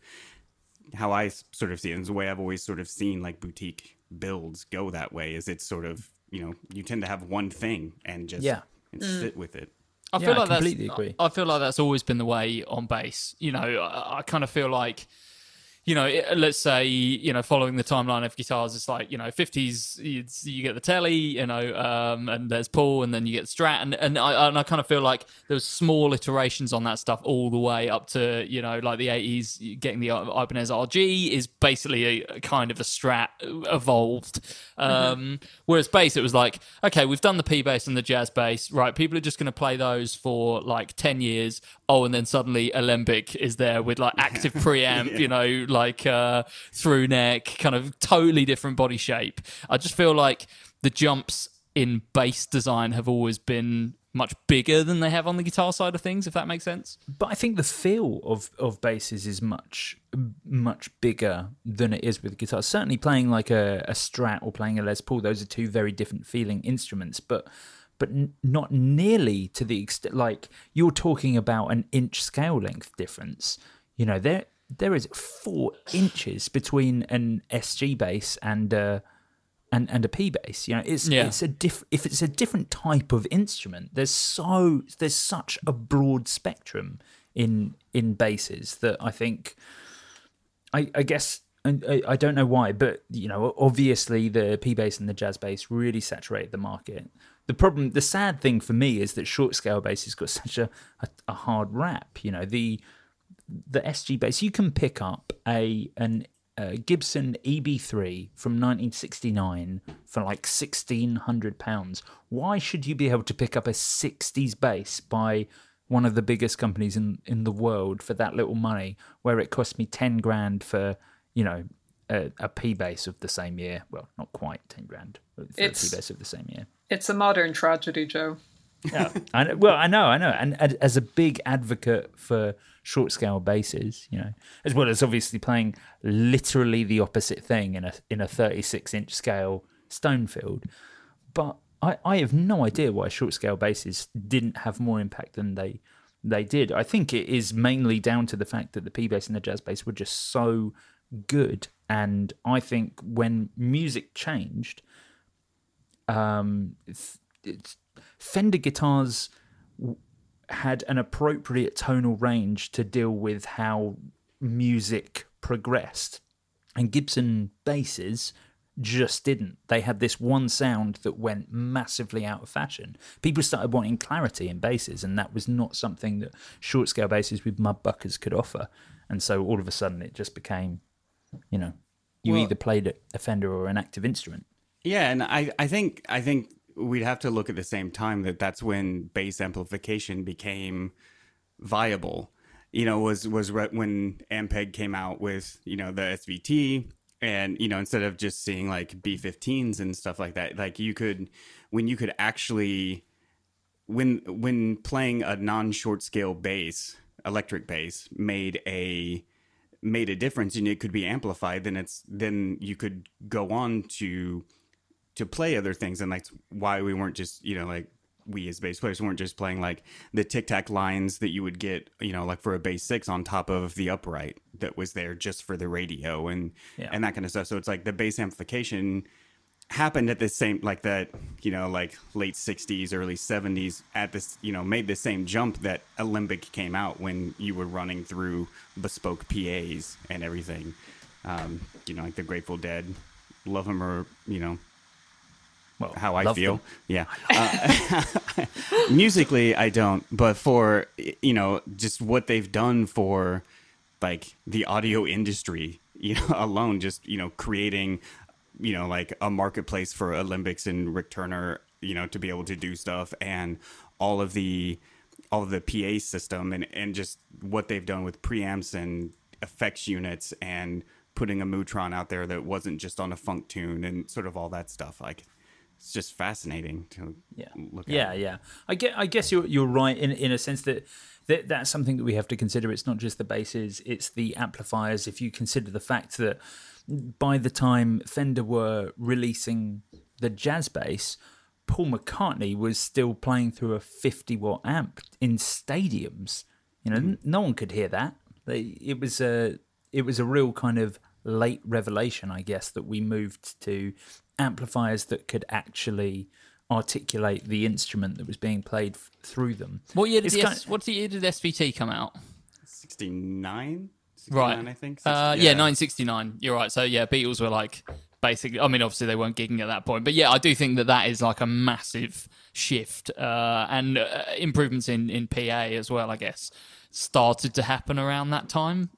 how I sort of see it. And the way I've always sort of seen like boutique builds go that way is it's sort of, you know, you tend to have one thing and just Yeah. and sit with it. I Yeah, feel I like completely that's, agree. I feel like that's always been the way on bass. You know, I, I kind of feel like, you know, it, let's say, you know, following the timeline of guitars, it's like, you know, fifties, it's, you get the Telly, you know, um, and there's Paul, and then you get Strat, and and I, and I kind of feel like there was small iterations on that stuff all the way up to, you know, like the eighties, getting the Ibanez R G is basically a, a kind of a Strat evolved. Um, mm-hmm. Whereas bass, it was like, okay, we've done the P bass and the jazz bass, right? People are just going to play those for like ten years. Oh, and then suddenly Alembic is there with like active preamp, yeah. you know, like uh, through neck, kind of totally different body shape. I just feel like the jumps in bass design have always been much bigger than they have on the guitar side of things, if that makes sense. But I think the feel of, of basses is much, much bigger than it is with guitars. Certainly playing like a, a Strat or playing a Les Paul, those are two very different feeling instruments, but but n- not nearly to the extent, like you're talking about an inch scale length difference. You know, there there is four inches between an S G bass and uh, and and a P bass. You know, it's yeah. it's a diff. If it's a different type of instrument, there's so there's such a broad spectrum in in basses that I think, I I guess. I, I don't know why, but you know, obviously the P bass and the jazz bass really saturated the market. The problem, the sad thing for me is that short scale bass has got such a, a, a hard rap. You know, the the S G bass, you can pick up a an a Gibson E B three from nineteen sixty-nine for like sixteen hundred pounds. Why should you be able to pick up a sixties bass by one of the biggest companies in, in the world for that little money, where it cost me ten grand for, you know, a, a P bass of the same year? Well, not quite ten grand, but for It's- a P bass of the same year. It's a modern tragedy, Joe. Yeah, I know, well, I know, I know, and as- as a big advocate for short scale basses, you know, as well as obviously playing literally the opposite thing in a in a thirty-six inch scale Stonefield, but I, I have no idea why short scale basses didn't have more impact than they they did. I think it is mainly down to the fact that the P bass and the jazz bass were just so good, and I think when music changed, um, it's, it's Fender guitars w- had an appropriate tonal range to deal with how music progressed, and Gibson basses just didn't. They had this one sound that went massively out of fashion. People started wanting clarity in basses, and that was not something that short scale basses with mudbuckers could offer. And so all of a sudden it just became, you know, you Well- either played a Fender or an active instrument. Yeah, and I, I think I think we'd have to look at the same time that that's when bass amplification became viable. You know, was was re- when Ampeg came out with, you know, the S V T, and, you know, instead of just seeing like B fifteens and stuff like that, like you could, when you could actually when when playing a non-short scale bass, electric bass, made a made a difference and it could be amplified, then it's then you could go on to to play other things, and that's why we weren't just, you know, like we as bass players weren't just playing like the tic-tac lines that you would get, you know, like for a bass six on top of the upright that was there just for the radio and yeah. and that kind of stuff. So it's like the bass amplification happened at the same, like that, you know, like late sixties, early seventies at this, you know, made the same jump that Alembic came out when you were running through bespoke P As and everything. Um, you know, like the Grateful Dead, love them or, you know, well, how I feel. Them. Yeah. Uh, musically, I don't, but for, you know, just what they've done for like the audio industry, you know, alone, just, you know, creating, you know, like a marketplace for Alembics and Rick Turner, you know, to be able to do stuff, and all of the all of the P A system and, and just what they've done with preamps and effects units and putting a Mootron out there that wasn't just on a funk tune and sort of all that stuff. Like, it's just fascinating to yeah. look at. Yeah, yeah. I get I guess you're you're right in in a sense that, that that's something that we have to consider. It's not just the basses, it's the amplifiers. If you consider the fact that by the time Fender were releasing the jazz bass, Paul McCartney was still playing through a fifty watt amp in stadiums. You know, mm. no one could hear that. They, it was a it was a real kind of late revelation, I guess, that we moved to amplifiers that could actually articulate the instrument that was being played f- through them. What year did the kind S- what year did S V T come out? sixty-nine Right. I think. Uh, yeah, nineteen sixty-nine. You're right. So yeah, Beatles were like basically. I mean, obviously they weren't gigging at that point, but yeah, I do think that that is like a massive shift uh, and uh, improvements in in P A as well. I guess started to happen around that time.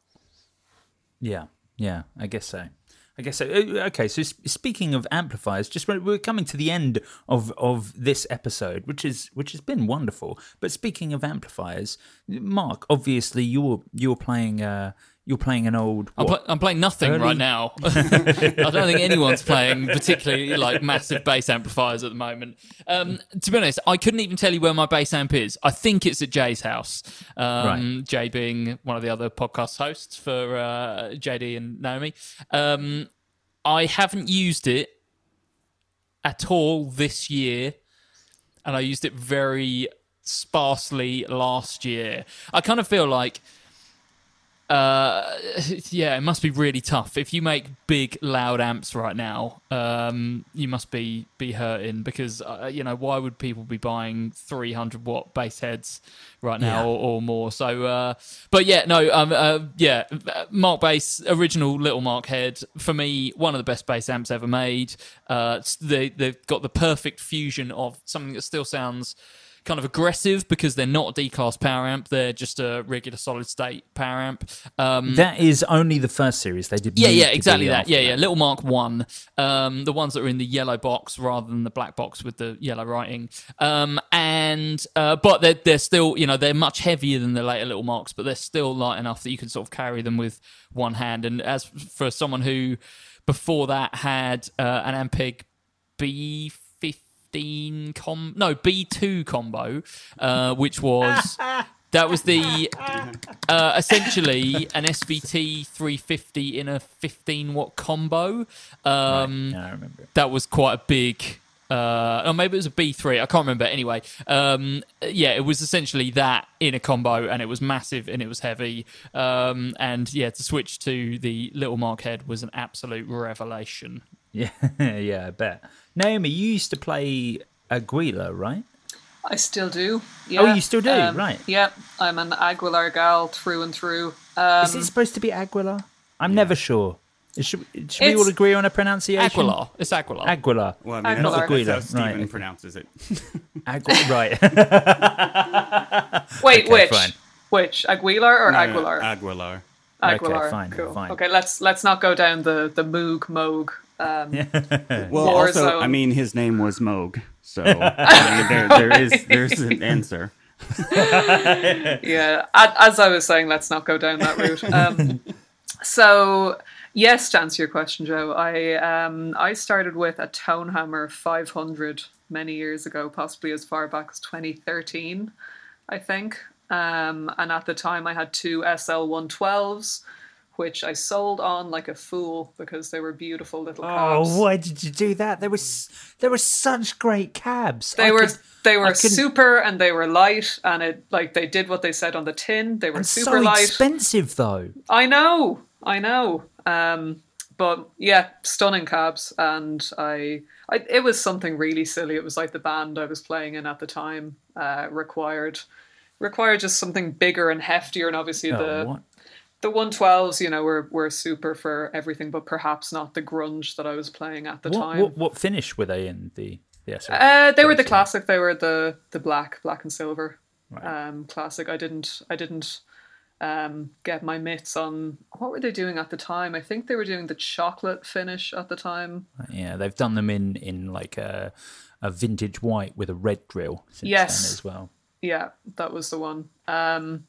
Yeah, yeah, I guess so. I guess so. Okay, so speaking of amplifiers, just we're coming to the end of, of this episode, which is which has been wonderful. But speaking of amplifiers, Mark, obviously you're you're playing uh, you're playing an old. I'm, pl- I'm playing nothing early... right now. I don't think anyone's playing particularly like massive bass amplifiers at the moment. Um, to be honest, I couldn't even tell you where my bass amp is. I think it's at Jay's house. Um, right. Jay being one of the other podcast hosts for uh, J D and Naomi. Um, I haven't used it at all this year, and I used it very sparsely last year. I kind of feel like Uh, yeah, it must be really tough. If you make big, loud amps right now, um, you must be be hurting because, uh, you know, why would people be buying three hundred watt bass heads right now Yeah. or, or more? So, uh, but yeah, no, um, uh, yeah, Mark Bass, original Little Mark head, for me, one of the best bass amps ever made. Uh, they, they've got the perfect fusion of something that still sounds kind of aggressive because they're not a D-class power amp, they're just a regular solid state power amp. Um, that is only the first series they did. Yeah, move yeah, to exactly be that. after Yeah, yeah. Little Mark one, um, the ones that are in the yellow box rather than the black box with the yellow writing. Um, and uh, but they're they're still, you know, they're much heavier than the later Little Marks, but they're still light enough that you can sort of carry them with one hand. And as for someone who before that had uh, an Ampeg B fifteen com no B two combo, uh, which was that was the uh, essentially an S V T three fifty in a fifteen watt combo. Um, right. Yeah, I remember. That was quite a big. Uh, or maybe it was a B three. I can't remember. Anyway, um, yeah, it was essentially that in a combo, and it was massive and it was heavy. Um, and yeah, to switch to the Little Mark head was an absolute revelation. Yeah, yeah, I bet. Naomi, you used to play Aguilar, right? I still do. Yeah. Oh, you still do? Um, right. Yeah, I'm an Aguilar gal through and through. Um, Is it supposed to be Aguilar? I'm never sure. Should, should we It's- all agree on a pronunciation? Aguilar. It's Aguilar. Aguilar. Well, I mean, Aguilar. that's, that's how Right, Steven okay. pronounces it. Agu- right. Wait, Okay, which? fine. Which? Aguilar or No, no, Aguilar? Aguilar. Aguilar. fine, cool. fine. Okay, let's let's not go down the the Moog Moog. Um, Well, War also, Zone. I mean, his name was Moog, so I mean, there, there is there's an answer. yeah, a- as I was saying, let's not go down that route. Um, so Yes, to answer your question, Joe, I um I started with a Tonehammer five hundred many years ago, possibly as far back as twenty thirteen, I think. Um, and at the time, I had two S L one twelves, which I sold on like a fool because they were beautiful little cabs. Oh, why did you do that? There was there were such great cabs. They I were could- they were I couldn't- super and they were light, and it like they did what they said on the tin. They were and super so light. expensive though. I know, I know. Um, but yeah, stunning cabs, and I, I, it was something really silly. It was like the band I was playing in at the time uh, required required just something bigger and heftier, and obviously Oh, the what? the one twelves, you know, were were super for everything, but perhaps not the grunge that I was playing at the What, time. what what finish were they in the the S L? Uh, they were the thirteen? classic. They were the the black, black and silver Right. um, classic. I didn't, I didn't um, get my mitts on. What were they doing at the time? I think they were doing the chocolate finish at the time. Yeah, they've done them in in like a a vintage white with a red grill since Yes. then as well. Yeah, that was the one. Um,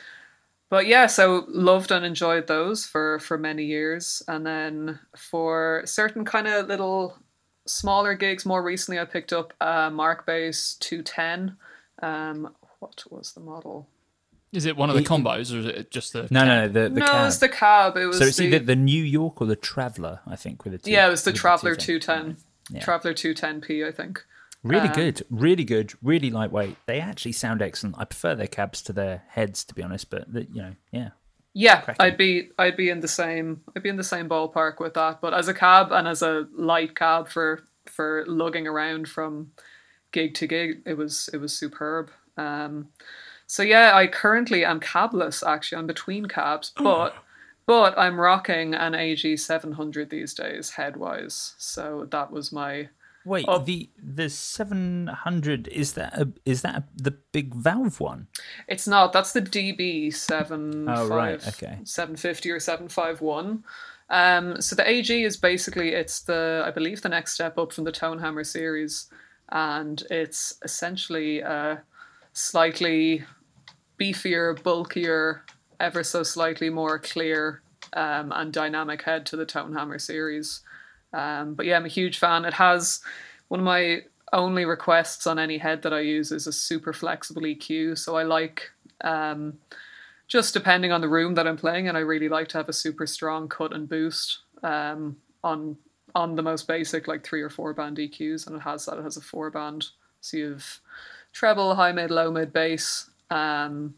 but yeah, so loved and enjoyed those for for many years, and then for certain kind of little smaller gigs, more recently, I picked up a Mark Bass two ten. Um, what was the model? Is it one of the combos, or is it just the? No, no, no, the the no, cab. it was the cab. It was so it's the, either the New York or the Traveller, I think, with a two. yeah, it was the with Traveller two two ten. Yeah. Traveller two ten P, I think. Really Um, good, really good, really lightweight. They actually sound excellent. I prefer their cabs to their heads, to be honest. But the, you know, yeah, Yeah, Cracking. I'd be I'd be in the same I'd be in the same ballpark with that. But as a cab and as a light cab for for lugging around from gig to gig, it was it was superb. Um, so yeah, I currently am cabless. Actually, I'm between cabs, but but I'm rocking an A G seven hundred these days, headwise. So that was my Wait, Oh. the the seven hundred is that a, is that a, the big valve one? It's not. That's the D B seven Oh, right, okay. seven fifty or seven fifty-one. Um, so the A G is basically it's the I believe the next step up from the Tonehammer series, and it's essentially a slightly beefier, bulkier, ever so slightly more clear um, and dynamic head to the Tonehammer series. Um, but yeah, I'm a huge fan. It has one of my only requests on any head that I use is a super flexible E Q. So I like, um, just depending on the room that I'm playing in, I really like to have a super strong cut and boost um, on on the most basic, like three or four band E Qs, and it has that. It has a four band, so you have treble, high mid, low mid, bass. Um,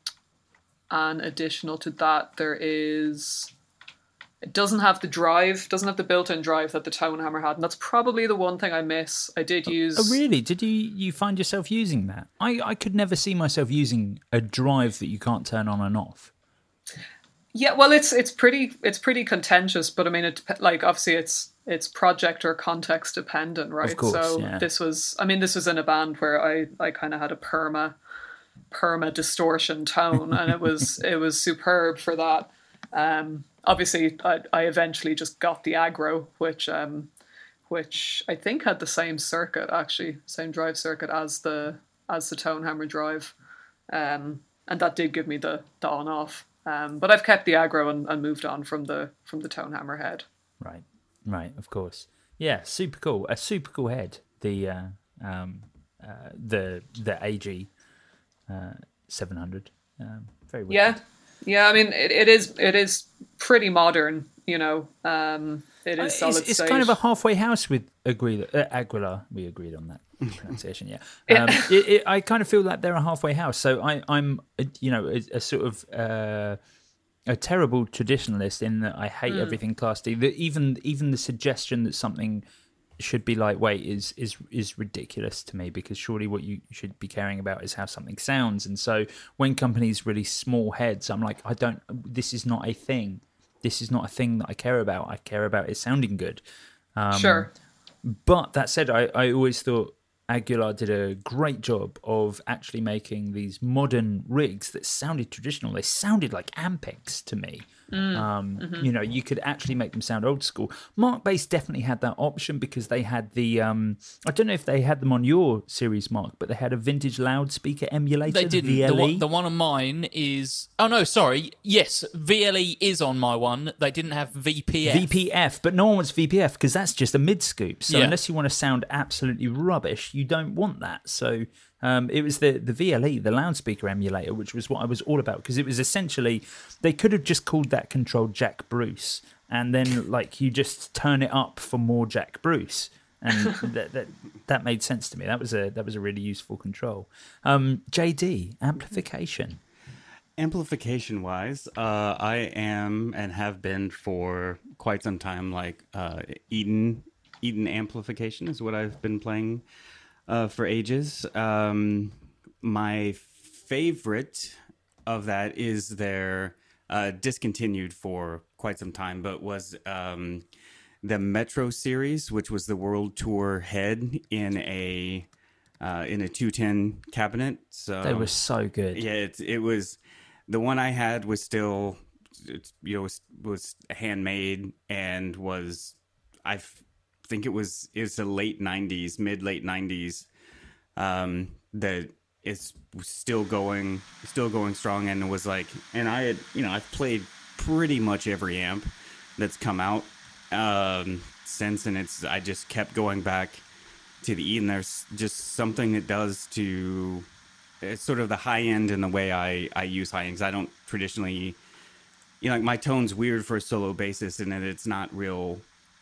and additional to that, there is. It doesn't have the drive, doesn't have the built-in drive that the Tonehammer had, and that's probably the one thing I miss. I did use. Oh, really? Did you you find yourself using that? I I could never see myself using a drive that you can't turn on and off. Yeah, well, it's it's pretty it's pretty contentious, but I mean, it like obviously it's it's project or context dependent, right? Of course, so yeah. this was, I mean, this was in a band where I I kind of had a perma perma distortion tone, and it was it was superb for that. Um, obviously, I I eventually just got the aggro, which um, which I think had the same circuit actually, same drive circuit as the as the Tonehammer drive, um, and that did give me the the on off. Um, but I've kept the aggro and, and moved on from the from the Tonehammer head. Right, right, of course. Yeah, super cool. A super cool head. The uh, um, uh, the the A G uh, seven hundred. Um, very wicked. Yeah, yeah. I mean, it, it is it is pretty modern. You know, um, it Uh, is It's, solid it's state. kind of a halfway house with Aguilar. Uh, Aguilar. We agreed on that pronunciation. Yeah. Um, it, it, I kind of feel like they're a halfway house. So I, I'm, uh, you know, a, a sort of uh, a terrible traditionalist in that I hate everything Class D. That even even the suggestion that something should be lightweight is is is ridiculous to me, because surely what you should be caring about is how something sounds. And so when companies release small heads, I'm like, I don't. This is not a thing. This is not a thing that I care about. I care about it sounding good. Um, sure. But that said, I, I always thought Aguilar did a great job of actually making these modern rigs that sounded traditional. They sounded like Ampex to me. Mm. Um, Mm-hmm. You know, you could actually make them sound old school. Mark Bass definitely had that option because they had the, um, I don't know if they had them on your series, Mark, but they had a vintage loudspeaker emulator. They didn't. V The L E. one, the one on mine is. Oh no, sorry. Yes, V L E is on my one. They didn't have V P F. V P F, but no one wants V P F because that's just a mid scoop. So Yeah. unless you want to sound absolutely rubbish, you don't want that. So um, it was the the V L E, the loudspeaker emulator, which was what I was all about because it was essentially they could have just called that control Jack Bruce, and then like you just turn it up for more Jack Bruce, and that, that that made sense to me. That was a that was a really useful control. Um, J D, amplification. Amplification wise, uh, I am and have been for quite some time. Like uh, Eden, Eden amplification is what I've been playing uh, for ages. Um, my favorite of that is their uh, discontinued for quite some time, but was um, the Metro series, which was the World Tour head in a uh, in a two ten cabinet. So They were so good. yeah, it, it was. The one I had was still, it, you know, was, was handmade and was, I f- think it was, it was the late nineties, mid late nineties. Um, that it's still going, still going strong, and it was like, and I had, you know, I've played pretty much every amp that's come out um, since, and it's, I just kept going back to the Eden. There's just something it does to. It's sort of the high end in the way I, I use high end, 'cause I don't traditionally, you know, like my tone's weird for a solo bassist in that it's not real,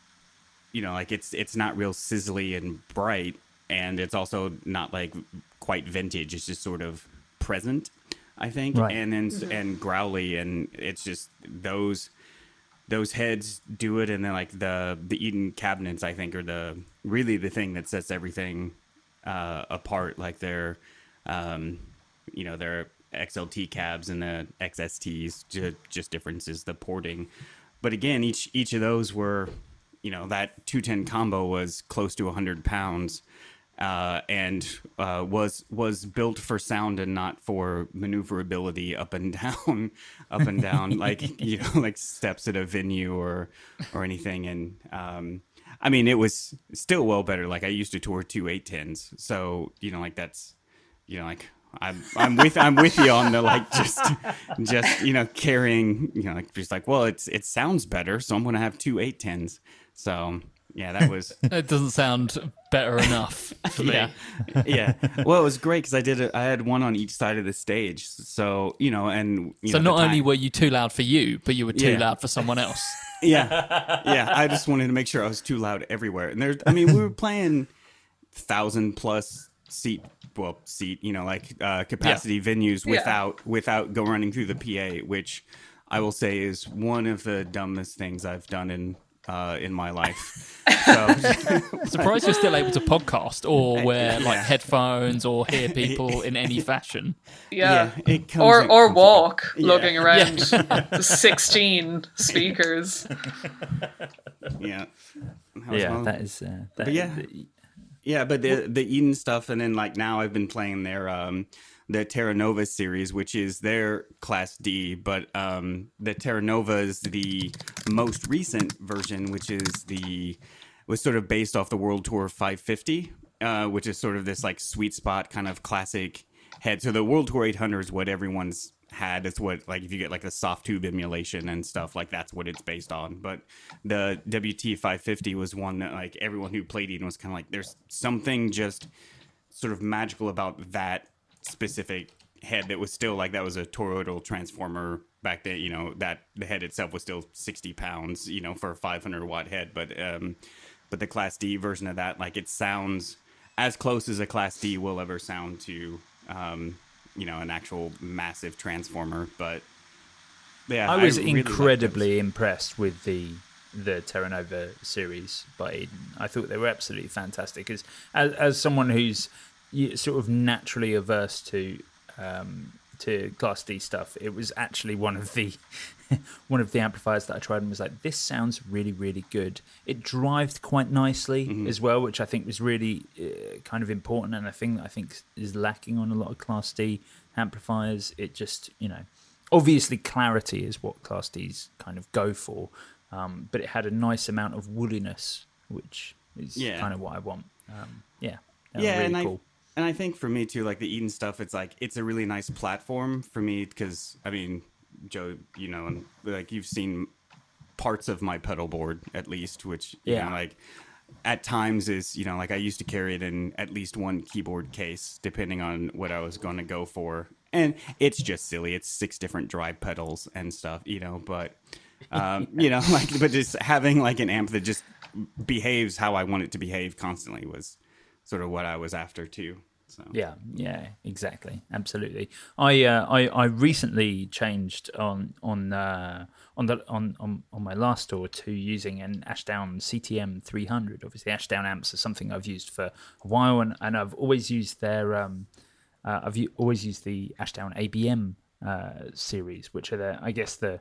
you know, like it's it's not real sizzly and bright, and it's also not like quite vintage. It's just sort of present, I think, Right. and then and growly, and it's just those those heads do it, and then like the the Eden cabinets, I think, are the really the thing that sets everything uh, apart. Like they're Um, you know, their X L T cabs and the X S Ts, just, just differences, the porting. But again, each each of those were, you know, that two ten combo was close to one hundred pounds uh, and uh, was was built for sound and not for maneuverability up and down, up and down, like, you know, like steps at a venue or or anything. And um, I mean, it was still well better. Like I used to tour two eight tens. So, you know, like that's, you know, like I'm, I'm with, I'm with you on the like just, just you know, carrying, you know, like just like, well, it's, it sounds better, so I'm gonna have two eight tens. So yeah, that was. It doesn't sound better enough for me. Yeah, yeah. Well, it was great because I did it. I had one on each side of the stage, so you know, and you So know, not the only time- were you too loud for you, but you were too Yeah. loud for someone else. yeah, yeah. I just wanted to make sure I was too loud everywhere. And there's, I mean, we were playing thousand plus seat, well, seat, you know, like uh, capacity venues Yeah. without without go running through the P A, which I will say is one of the dumbest things I've done in uh, in my life. So Surprised you're still able to podcast or wear like Yeah. headphones or hear people in any fashion. Yeah. yeah, it comes Or it or comes- walk, Yeah. lugging around sixteen speakers. Yeah, That was Yeah, one- that is. Uh, that, But yeah. Yeah, but the the Eden stuff, and then like now I've been playing their um the Terra Nova series, which is their Class D, but um the Terra Nova is the most recent version, which is the was sort of based off the World Tour five fifty, uh, which is sort of this like sweet spot kind of classic head. So the World Tour eight hundred is what everyone's had. It's what, like, if you get like a soft tube emulation and stuff, like that's what it's based on. But the W T five fifty was one that like everyone who played Eden was kind of like, there's something just sort of magical about that specific head that was still like, that was a toroidal transformer back then, you know, that the head itself was still sixty pounds, you know, for a five hundred watt head. But um but the Class D version of that, like, it sounds as close as a Class D will ever sound to um you know, an actual massive transformer. But yeah, I was really liked incredibly impressed with the the Terra Nova series by Eden. I thought they were absolutely fantastic. As as, as someone who's y- sort of naturally averse to um, to Class D stuff, it was actually one of the one of the amplifiers that I tried and was like, this sounds really, really good. It drived quite nicely Mm-hmm. as well, which I think was really uh, kind of important, and a thing that I think is lacking on a lot of Class D amplifiers. It just, you know, obviously clarity is what Class Ds kind of go for, um, but it had a nice amount of wooliness, which is Yeah. kind of what I want. Um, yeah, they were Yeah, really and cool. I and I think for me too, like the Eden stuff, it's like it's a really nice platform for me because I mean, Joe, you know, and like you've seen parts of my pedal board at least, which you Yeah. know, like at times is you know like I used to carry it in at least one keyboard case depending on what I was going to go for, and it's just silly. It's six different drive pedals and stuff, you know, but. Um, you know, like, but just having like an amp that just behaves how I want it to behave constantly was sort of what I was after too. So Yeah, yeah, exactly, absolutely. I uh, I I recently changed on on uh, on the on, on on my last tour to using an Ashdown C T M three hundred. Obviously, Ashdown amps are something I've used for a while, and, and I've always used their um, uh, I've u- always used the Ashdown A B M uh, series, which are the I guess the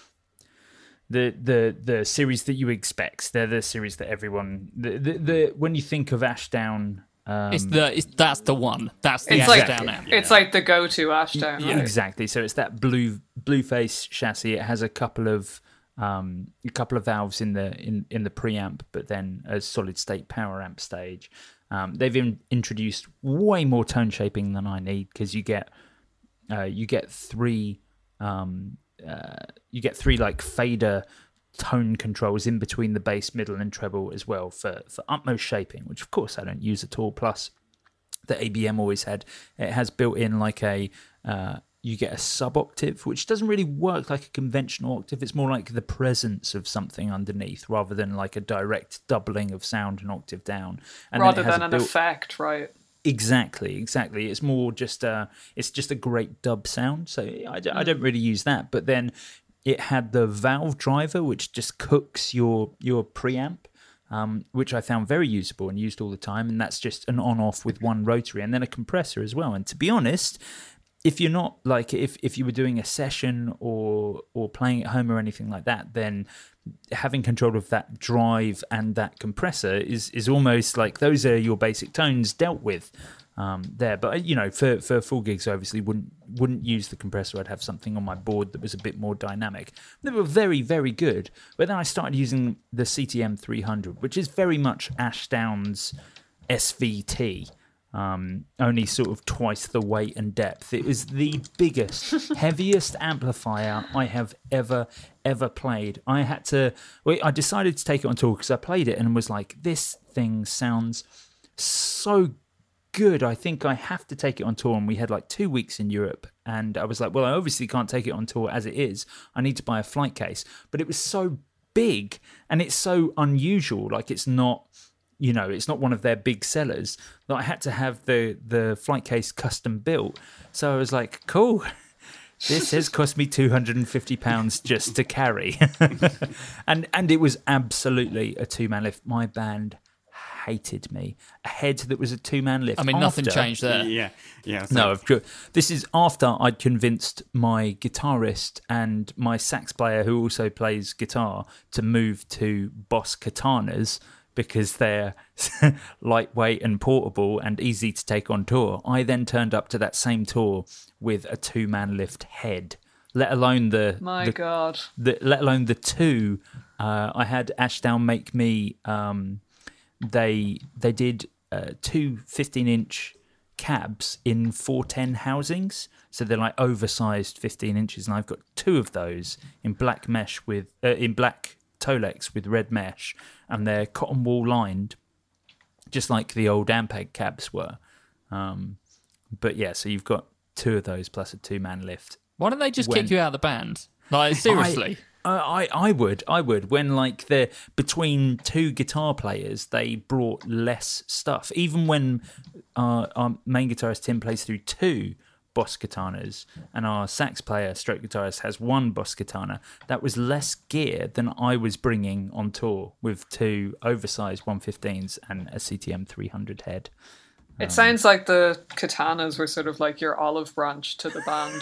the the the series that you expect. They're the series that everyone the the, the when you think of Ashdown. Um, It's the it's, that's the one. That's the It's like Ashdown amp. it's like the go-to Ashdown. Yeah, right? exactly. So it's that blue blue face chassis. It has a couple of um, a couple of valves in the in, in the preamp, but then a solid state power amp stage. Um, they've in, introduced way more tone shaping than I need because you get uh, you get three um, uh, you get three like fader tone controls in between the bass, middle, and treble as well for, for utmost shaping, which of course I don't use at all. Plus, the A B M always had it has built in like a uh, you get a sub octave, which doesn't really work like a conventional octave. It's more like the presence of something underneath rather than like a direct doubling of sound an octave down. And then it Rather has than a an built- effect, right? Exactly, exactly. It's more just a, it's just a great dub sound. So I, d- I don't really use that. But then it had the valve driver, which just cooks your your preamp, um, which I found very usable and used all the time. And that's just an on-off with one rotary and then a compressor as well. And to be honest, if you're not like if, if you were doing a session or or playing at home or anything like that, then having control of that drive and that compressor is is almost like those are your basic tones dealt with um, there. But you know, for for full gigs, I obviously wouldn't wouldn't use the compressor. I'd have something on my board that was a bit more dynamic. They were very very good. But then I started using the C T M three hundred, which is very much Ashdown's S V T. Um, only sort of twice the weight and depth. It was the biggest, heaviest amplifier I have ever, ever played. I had to, well, I decided to take it on tour because I played it and was like, this thing sounds so good. I think I have to take it on tour. And we had like two weeks in Europe. And I was like, well, I obviously can't take it on tour as it is. I need to buy a flight case. But it was so big and it's so unusual. Like it's not... You know, it's not one of their big sellers. That I had to have the the flight case custom built. So I was like, cool. This has cost me two hundred and fifty pounds just to carry, and and it was absolutely a two man lift. My band hated me. A head that was a two man lift. I mean, nothing after- changed there. yeah, yeah. So No, of course. This is after I'd convinced my guitarist and my sax player, who also plays guitar, to move to Boss Katanas because they're lightweight and portable and easy to take on tour. I then turned up to that same tour with a two-man lift head, let alone the... My the, God. the let alone the two. Uh, I had Ashdown make me... Um, they they did uh, two fifteen-inch cabs in four ten housings. So they're like oversized fifteen inches. And I've got two of those in black mesh with... Uh, in black... Tolex with red mesh, and they're cotton wool lined, just like the old Ampeg cabs were. Um, but yeah, so you've got two of those plus a two-man lift. Why don't they just When- kick you out of the band? Like seriously. I, I I would I would when like they're between two guitar players, they brought less stuff. Even when uh, our main guitarist Tim plays through two Boss Katanas and our sax player stroke guitarist has one Boss Katana, that was less gear than I was bringing on tour with two oversized one fifteens and a C T M three hundred head. It sounds like the katanas were sort of like your olive branch to the band.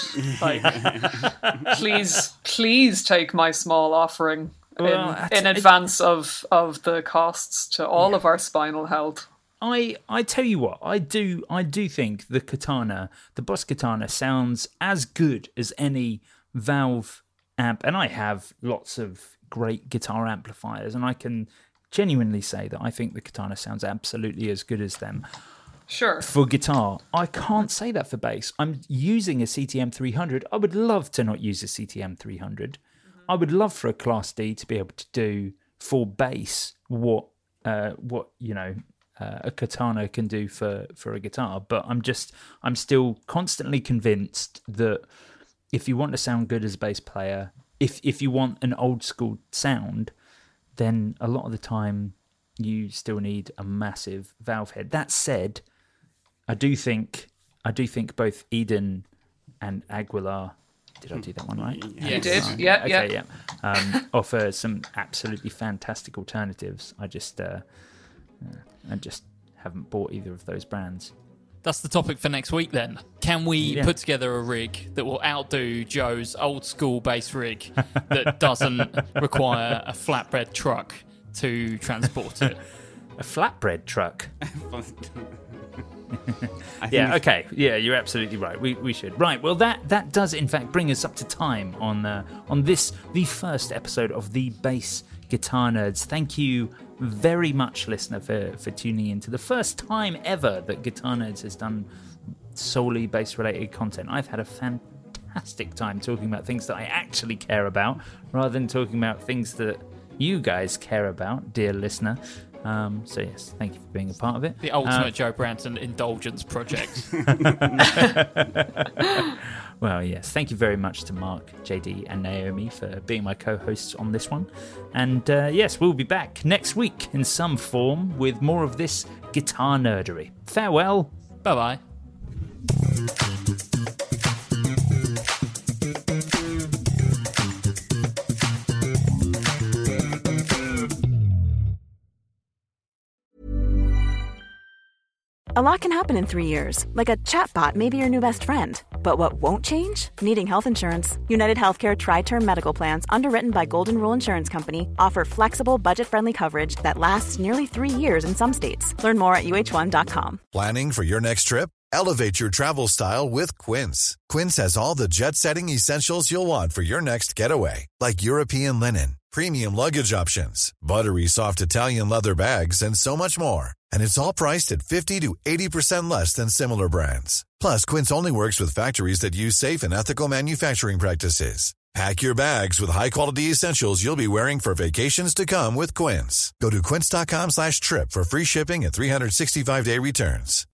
Like, please, please take my small offering Well, in, that's- in advance of, of the costs to all of our spinal health. I, I tell you what, I do I do think the katana, the Boss Katana, sounds as good as any Valve amp, and I have lots of great guitar amplifiers, and I can genuinely say that I think the Katana sounds absolutely as good as them. Sure. For guitar, I can't say that for bass. I'm using a C T M three hundred. I would love to not use a C T M three hundred. Mm-hmm. I would love for a Class D to be able to do for bass what uh, what you know uh, a Katana can do for for a guitar. But I'm just I'm still constantly convinced that if you want to sound good as a bass player, if if you want an old school sound, then a lot of the time you still need a massive valve head. That said, I do think I do think both Eden and Aguilar, did I do that one right? Yeah. You did, yeah, yeah. Okay, yeah. Um, offer some absolutely fantastic alternatives. I just uh, I just haven't bought either of those brands. That's the topic for next week then. Can we yeah. put together a rig that will outdo Joe's old school bass rig that doesn't require a flatbed truck to transport it? A flatbread truck? Yeah, okay. Yeah, you're absolutely right. We we should. Right, well, that, that does, in fact, bring us up to time on uh, on this, the first episode of the Bass Guitar Nerds. Thank you very much, listener, for, for tuning in to the first time ever that Guitar Nerds has done solely bass-related content. I've had a fantastic time talking about things that I actually care about, rather than talking about things that you guys care about, dear listener. Um, so yes, thank you for being a part of it. The ultimate uh, Joe Branton indulgence project. Well, yes, thank you very much to Mark, J D, and Naomi for being my co-hosts on this one. And uh, yes, we'll be back next week in some form with more of this guitar nerdery. Farewell. Bye-bye. A lot can happen in three years, like a chatbot may be your new best friend. But what won't change? Needing health insurance. United Healthcare Tri-Term Medical Plans, underwritten by Golden Rule Insurance Company, offer flexible, budget-friendly coverage that lasts nearly three years in some states. Learn more at U H one dot com. Planning for your next trip? Elevate your travel style with Quince. Quince has all the jet-setting essentials you'll want for your next getaway, like European linen, premium luggage options, buttery soft Italian leather bags, and so much more. And it's all priced at fifty to eighty percent less than similar brands. Plus, Quince only works with factories that use safe and ethical manufacturing practices. Pack your bags with high-quality essentials you'll be wearing for vacations to come with Quince. Go to quince dot com slash trip for free shipping and three sixty-five day returns.